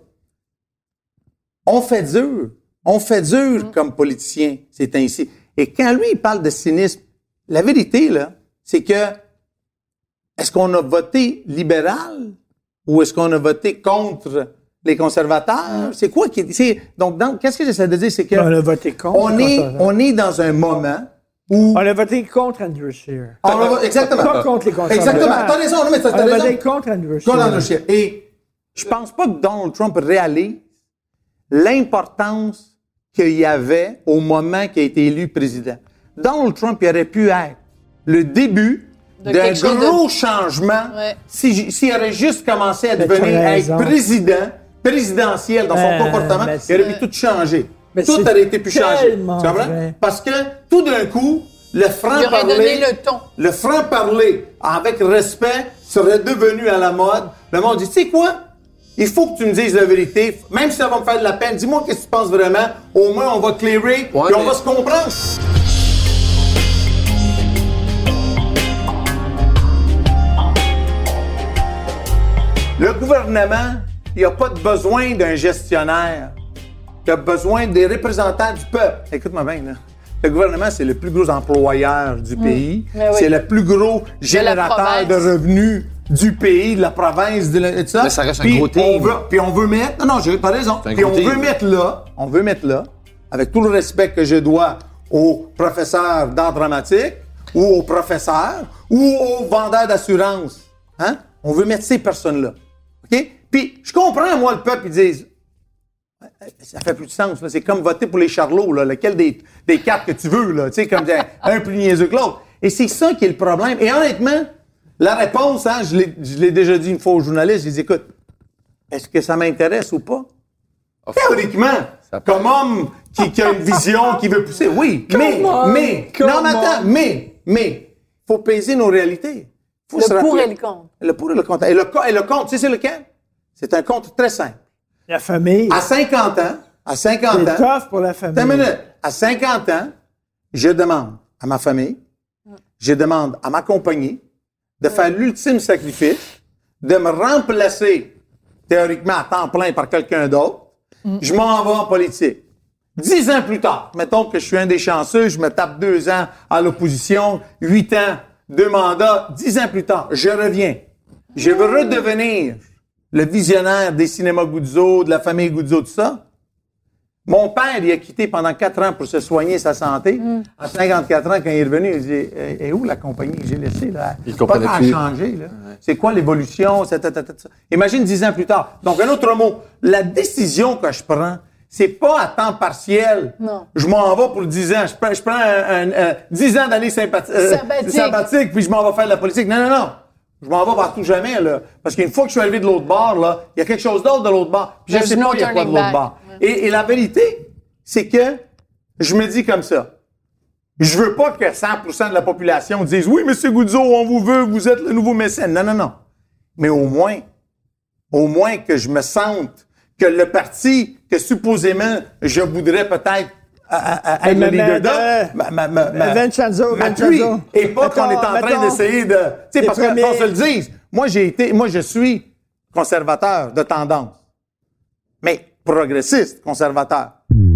On fait dur. On fait dur mm. comme politicien, c'est ainsi. Et quand lui, il parle de cynisme, la vérité, là, c'est que est-ce qu'on a voté libéral ou est-ce qu'on a voté contre les conservateurs? C'est quoi qui est... Donc, donc, qu'est-ce que j'essaie de dire? C'est que... On a voté contre. On est, on est dans un moment où... On a voté contre Andrew Scheer. On a, exactement. Pas contre les conservateurs. Exactement. T'as raison. Non, mais t'as, t'as on a raison. voté contre Andrew Scheer. Contre Andrew Scheer. Et je pense pas que Donald Trump réalise l'importance qu'il y avait au moment qu'il a été élu président. Donald Trump, il aurait pu être le début de d'un gros de... changement ouais. s'il si, si aurait juste commencé à devenir à être président, présidentiel dans son euh, comportement, il aurait pu tout changer. Mais tout aurait été plus changé. Tu comprends? Parce que tout d'un coup, le franc-parler, le, ton. le franc-parler avec respect serait devenu à la mode. Le monde dit, tu sais quoi? Il faut que tu me dises la vérité. Même si ça va me faire de la peine, dis-moi qu'est-ce que tu penses vraiment. Au moins, on va clearer ouais, et mais... on va se comprendre. Le gouvernement, il n'a pas de besoin d'un gestionnaire. Il a besoin des représentants du peuple. Écoute-moi bien, là. Le gouvernement, c'est le plus gros employeur du mmh. pays. Oui. C'est le plus gros générateur de, de revenus du pays, de la province, de, la, de ça. Mais ça reste puis un gros team. On veut, puis on veut mettre... Non, non, j'ai pas raison. Puis on team. veut mettre là, on veut mettre là, avec tout le respect que je dois aux professeurs d'art dramatique, ou aux professeurs, ou aux vendeurs d'assurance. Hein? On veut mettre ces personnes-là. OK? Puis, je comprends, moi, le peuple, ils disent, ça fait plus de sens, là. C'est comme voter pour les Charlots, là. Lequel des, des quatre que tu veux, là. Tu sais, comme un plus niaiseux que l'autre. Et c'est ça qui est le problème. Et honnêtement, la réponse, hein, je l'ai, je l'ai déjà dit une fois aux journalistes, je dis, écoute, est-ce que ça m'intéresse ou pas? Oh, théoriquement, comme homme qui, qui a une vision, qui veut pousser, oui. Mais, on, mais, non, mais attends, mais, mais, faut peser nos réalités. Faut le pour rappeler. Et le contre. Le pour et le contre. Et le, et le contre, tu sais, c'est lequel? C'est un contre très simple. La famille. À cinquante ans, à cinquante c'est ans. C'est tough pour la famille. Attends une minute. À cinquante ans, je demande à ma famille, je demande à ma compagnie de ouais. faire l'ultime sacrifice, de me remplacer théoriquement à temps plein par quelqu'un d'autre. Mm. Je m'en vais en politique. Dix ans plus tard, mettons que je suis un des chanceux, je me tape deux ans à l'opposition, huit ans, deux mandats, dix ans plus tard, je reviens. Je veux redevenir le visionnaire des cinémas Guzzo, de la famille Guzzo, tout ça. Mon père, il a quitté pendant quatre ans pour se soigner sa santé. Mm. À cinquante-quatre ans, quand il est revenu, il dit, et, et où la compagnie que j'ai laissée, là? Il pas qu'à changer, là. Ouais. C'est quoi l'évolution? C'est, c'est, c'est, c'est. Imagine dix ans plus tard. Donc, un autre mot. La décision que je prends, c'est pas à temps partiel. Non. Je m'en vais pour dix ans. Je prends, je prends un, un, un, dix ans d'année sympathi- euh, sabbatique. sabbatique, puis je m'en vais faire de la politique. Non, non, non. Je m'en vais partout jamais, là. Parce qu'une fois que je suis arrivé de l'autre bord, là, il y a quelque chose d'autre de l'autre bord. Puis je ne sais pas il y a quoi de l'autre bord. Ouais. Et, et la vérité, c'est que je me dis comme ça. Je veux pas que cent pour cent de la population dise « Oui, M. Guzzo, on vous veut, vous êtes le nouveau mécène. » Non, non, non. Mais au moins, au moins que je me sente que le parti que supposément je voudrais peut-être à, à, à être le leader de, ma, ma, ma, ma, Vincenzo, m'appuie, et pas mettons, qu'on est en train d'essayer de... Tu sais, parce que, qu'on se le dise, moi, j'ai été, moi, je suis conservateur de tendance. Mais progressiste, conservateur.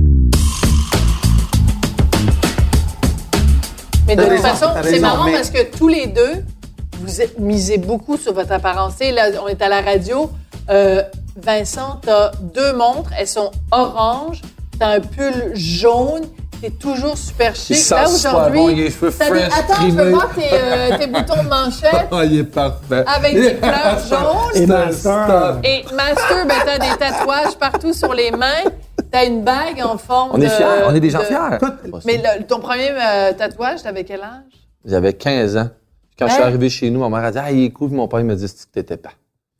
Mais de T'as toute raison, façon, t'as c'est raison, marrant mais- parce que tous les deux, vous êtes- misez beaucoup sur votre apparence. Tu sais, là, on est à la radio. Euh, Vincent, t'as deux montres. Elles sont oranges. T'as un pull jaune. T'es toujours super chic. Il sent Là, super aujourd'hui, bon, il a les cheveux t'as des- fresh, Attends, je veux primés. voir tes, euh, tes boutons de manchette Ah, il est parfait. avec des fleurs jaunes. Et Master. Et Master, ben, t'as des tatouages partout sur les mains. T'as une bague en forme On est de- fiers, on est des gens de- fiers. Mais le- ton premier euh, tatouage, t'avais quel âge? J'avais quinze ans. Quand je suis Hein? arrivé chez nous, ma mère a dit « Ah, il est cool. » Mon père il m'a dit « C'est que t'étais pas. »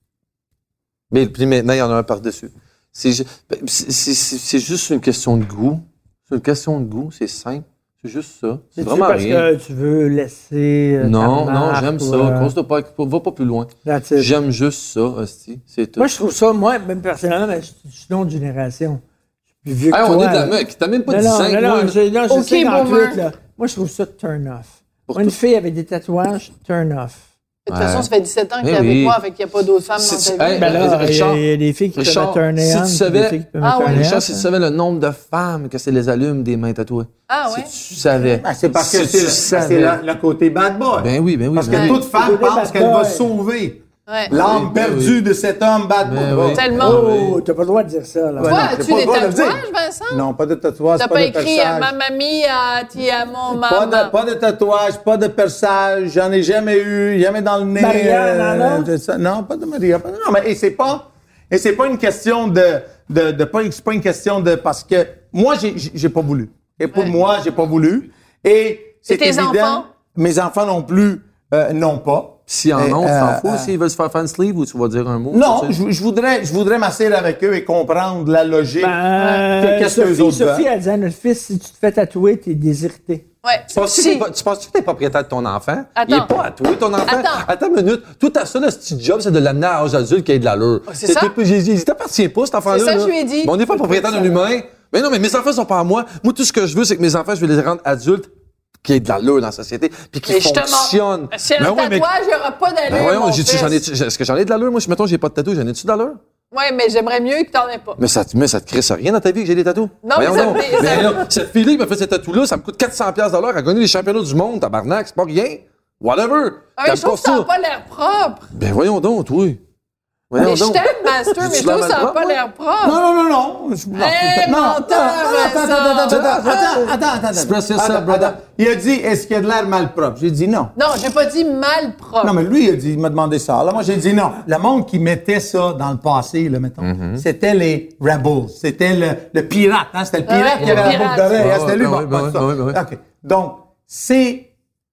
Mais puis maintenant, il y en a un par-dessus. C'est, ju- ben, c'est, c'est, c'est- c'est juste une question de goût. C'est une question de goût, c'est simple. C'est juste ça. C'est C'est-tu vraiment parce rien. que tu veux laisser. euh, Non, ta non, marque j'aime ou, ça. euh, Cause de pas, va pas plus loin. that's it. J'aime juste ça, hostie. C'est tout. Moi, je trouve ça, moi, même personnellement, mais je je suis d'une autre génération. Je suis plus vieux que Hey, on toi. est de la là. mec. T'as même pas Non, dit non, cinq non, mois. non, je, non, je Ok, sais qu'en boomer. tout, là, moi, je trouve ça turn off. Pour Moi, une toi. fille avec des tatouages, turn off. De toute Ouais. façon, ça fait dix-sept ans que Mais t'es avec oui. moi, fait qu'il n'y a pas d'autres femmes Si dans tu- ta vie. hey, Ben là, il y a- Richard, il y a des filles qui peuvent Richard, me turner si on, tu puis savais- des filles qui peuvent Ah me ouais, turner Richard, off, si tu hein. savais le nombre de femmes que c'est les allumes des mains tatouées. Ah ouais? Si tu savais. Ben, c'est parce Si que tu c'est, le- savais. c'est le, le côté bad boy. Ben oui, ben oui. Parce ben que oui. toute femme Le côté pense bad qu'elle va boy. sauver Ouais. l'âme Ben perdue oui. de cet homme bad boy. Ben Ouais. oui. Tellement. Oh, t'as pas le droit de dire ça, là. Toi, non, as-tu j'ai pas des le droit de le dire. tatouages, Vincent? Non, pas de tatouage, T'as pas, pas de écrit perçage. euh, Mamma Mia, ti amo, Pas maman. de, pas de tatouage, pas de perçage, j'en ai jamais eu, jamais dans le nez. Maria, non, non? de ça. Non, pas de Maria. Pas, non, mais et c'est pas, et c'est pas une question de, de, de pas, c'est pas une question de, parce que moi, j'ai, j'ai j'ai pas voulu. Et pour Ouais. moi, j'ai pas voulu. Et c'est Et tes évident. enfants? Mes enfants non plus, euh, non pas. S'ils en Et, ont, tu euh, t'en fous. euh, S'ils veulent se faire fan sleeve ou tu vas dire un mot? Non, tu sais? je, je voudrais, je voudrais m'asseoir avec eux et comprendre la logique. Ben, Qu'est-ce que Sophie, eux autres Sophie, veulent? elle disait à notre fils, si tu te fais tatouer, t'es désirté. Ouais. Tu penses-tu Si. que t'es pas- tu penses-tu que t'es propriétaire de ton enfant? Attends. Il est pas à toi, ton enfant. Attends. une minute. Tout à ça, le petit job, c'est de l'amener à l'âge adulte qui ait de l'allure. c'est ça? t'es- j'ai- j'ai- Il t'appartient pas, cet enfant-là. C'est ça que là. je lui ai dit. Mais on n'est pas propriétaire d'un humain. Mais non, mais mes enfants sont pas à moi. Moi, tout ce que je veux, c'est que mes enfants, je vais les rendre adultes qui aient de l'allure dans la société, puis qui Mais justement, fonctionnent. s'il y a Ben un ouais, mais- tatouage, il n'y aura pas d'allure, Ben voyons, mon j'ai- fils. j'en ai, est-ce que j'en ai de l'allure? Moi, si mettons, j'ai pas de tatou, j'en ai-tu de l'allure? Ouais, mais j'aimerais mieux que t'en aies pas. Mais ça, mais ça te crée ça rien dans ta vie que j'ai des tatous? Non, mais Voyons ça donc. me fait- Mais ça- là, cette fille-là, qui m'a fait ces tatous-là, ça me coûte quatre cents dollars de l'heure. Elle a gagné les championnats du monde, tabarnak, c'est pas rien. Whatever. Ah, mais T'aimes je trouve pas que ça n'a ça? pas l'air propre. Ben voyons donc, toi. Voyons Mais je donc. t'aime, Master, mais Tu je trouve que l'as ça n'a mal pas propre, l'air propre. Non, non, non, non. Je- non, Hey, non, menteur, attends, attends, Vincent. attends, attends, attends, attends, attends, attends. Express yourself, Attends, brother. attends. Il a dit, est-ce qu'il y a de l'air malpropre? J'ai dit non. Non, j'ai pas dit mal propre. Non, mais lui, il a dit, il m'a demandé ça. Là, moi, j'ai dit non. Le monde qui mettait ça dans le passé, là, mettons, Mm-hmm. c'était les rebels. C'était le, le pirate, hein. C'était le pirate Ouais, qui avait le la boucle pirate. d'oreille. Ouais, hein, C'était lui, ouais, bon, ouais, bon, ouais, ça. ouais, ouais. OK. Donc, c'est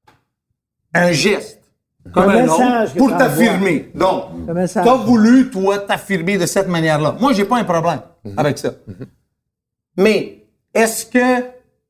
un geste. Comme Un un message autre, que pour t'envoies. t'affirmer. Donc, Un message. t'as voulu, toi, t'affirmer de cette manière-là. Moi, j'ai pas un problème avec ça. Mais, est-ce que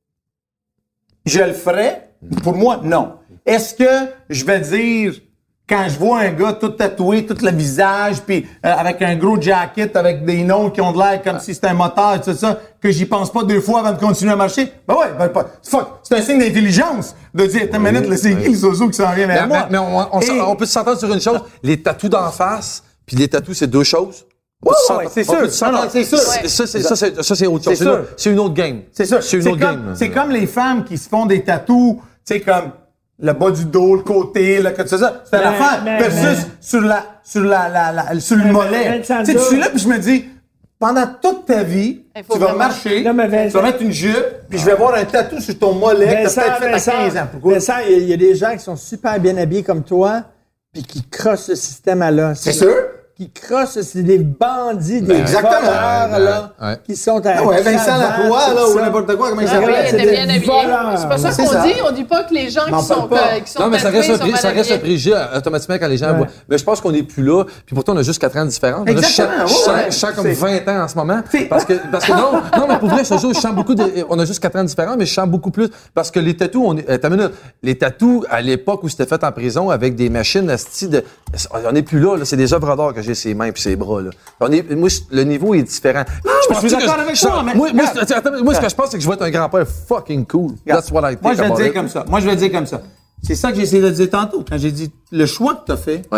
je le ferais? Pour moi, non. Est-ce que je vais dire, quand je vois un gars tout tatoué, tout le visage, puis euh, avec un gros jacket, avec des noms qui ont de l'air comme si c'était un moteur, tout ça, que j'y pense pas deux fois avant de continuer à marcher? Ben ouais, ben pas. Fuck, c'est un signe d'intelligence de dire, attends une minute, là, c'est qui le zozo qui s'en vient vers Mais, moi? mais- mais on, on s- Et- on peut s'entendre sur une chose. Les tatous d'en face, puis les tatous, c'est deux choses. On peut Ouais, s'entendre- ouais, c'est on peut sûr. s'entendre- Non, non, c'est sûr. Ça, c'est, ça, c'est, ça, c'est autre chose. C'est C'est, une sûr. autre- c'est une autre game. C'est ça. C'est une autre comme, game. C'est comme les femmes qui se font des tatous, tu sais, comme le bas du dos, le côté, là, que tu sais ça. C'est Mais- l'affaire. mais- Versus mais- sur la, sur la, la, la- sur le mollet. Vincent Tu sais, je suis Doux. là, puis je me dis, pendant toute ta vie, Il faut tu vas vraiment- marcher, Non, mais tu Vincent- vas mettre une jupe, puis je vais avoir un tatou sur ton mollet que Vincent, t'as peut-être fait à Vincent, quinze ans. Pourquoi? Vincent, il y a- il y a des gens qui sont super bien habillés comme toi, puis qui crossent ce système-là. C'est sûr? Qui crossent, c'est des bandits, des exactement. voleurs, Ben, là, ouais. qui sont à Ah ouais, Vincent Cravate, Lacroix, tout là, ou ça. n'importe quoi, comment il Ah oui, s'appelle? il c'est était des bien habillé. voleurs. C'est pas ça C'est qu'on ça. dit. On dit pas que les gens M'en qui sont, parle pas. euh, qui sont Non, mais ça tatoués reste, un, sont pré- mal ça reste un habillés. préjugé euh, automatiquement quand les gens Ouais. voient. Mais je pense qu'on n'est plus là. Puis pourtant, on a juste quatre ans de différence. Là, je sens- Exactement, je sens- ouais, ouais. je sens comme C'est- vingt ans en ce moment. C'est- Parce que, parce que non, non, mais pour vrai, je te jure, je sens beaucoup de, on a juste quatre ans de différence, mais je sens beaucoup plus. Parce que les tatous, on est, euh, t'as une minute. Les tatous, à l'époque où c'était fait en prison avec des machines asti de, on n'est plus là, là. C'est des œuvres d'art que j'ai ses mains puis ses bras, là. On est, moi, je- le niveau est différent. je suis d'accord avec toi, mais- Moi, moi, regarde. c'est- attends, moi, ce que je pense, c'est que je vais être un grand-père fucking cool. That's what I think Moi, je vais about te dire it. comme ça. Moi, je vais te dire comme ça. C'est ça que j'ai essayé de dire tantôt, quand j'ai dit le choix que tu as fait, Ouais.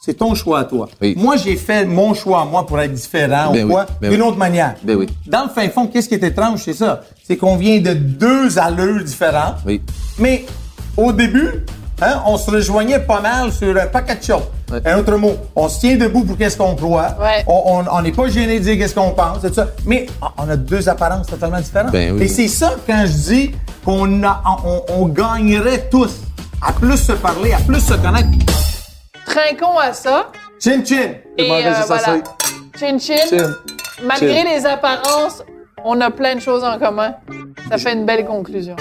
C'est ton choix à toi. Oui. Moi, j'ai fait mon choix, moi, pour être différent Ben ou oui, quoi, ben d'une oui. autre manière. Ben oui. Dans le fin fond, qu'est-ce qui est étrange, c'est ça. C'est qu'on vient de deux allures différentes. Oui. Mais au début, hein, on se rejoignait pas mal sur un paquet de choses. Ouais. Un autre mot, on se tient debout pour qu'est-ce qu'on croit. Ouais. On on- on n'est pas gêné de dire qu'est-ce qu'on pense, et tout ça. Mais on a deux apparences totalement différentes. Ben oui. Et c'est ça quand je dis qu'on a, on, on gagnerait tous à plus se parler, à plus se connaître. Trinquons à ça. Chin chin. Et Demandez euh, si ça voilà. Chin chin. Chin. Malgré Chin. les apparences, on a plein de choses en commun. Ça fait une belle conclusion.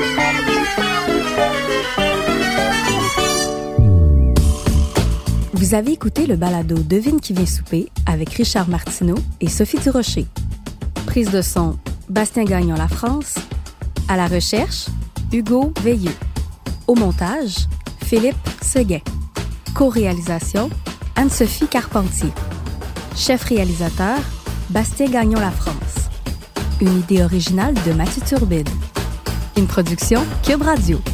Vous avez écouté le balado Devine qui vient souper avec Richard Martineau et Sophie Durocher. Prise de son, Bastien Gagnon La France. À la recherche, Hugo Veilleux. Au montage, Philippe Seguin. Co-réalisation, Anne-Sophie Carpentier. Chef réalisateur, Bastien Gagnon La France. Une idée originale de Mathieu Turbide. Une production Cube Radio.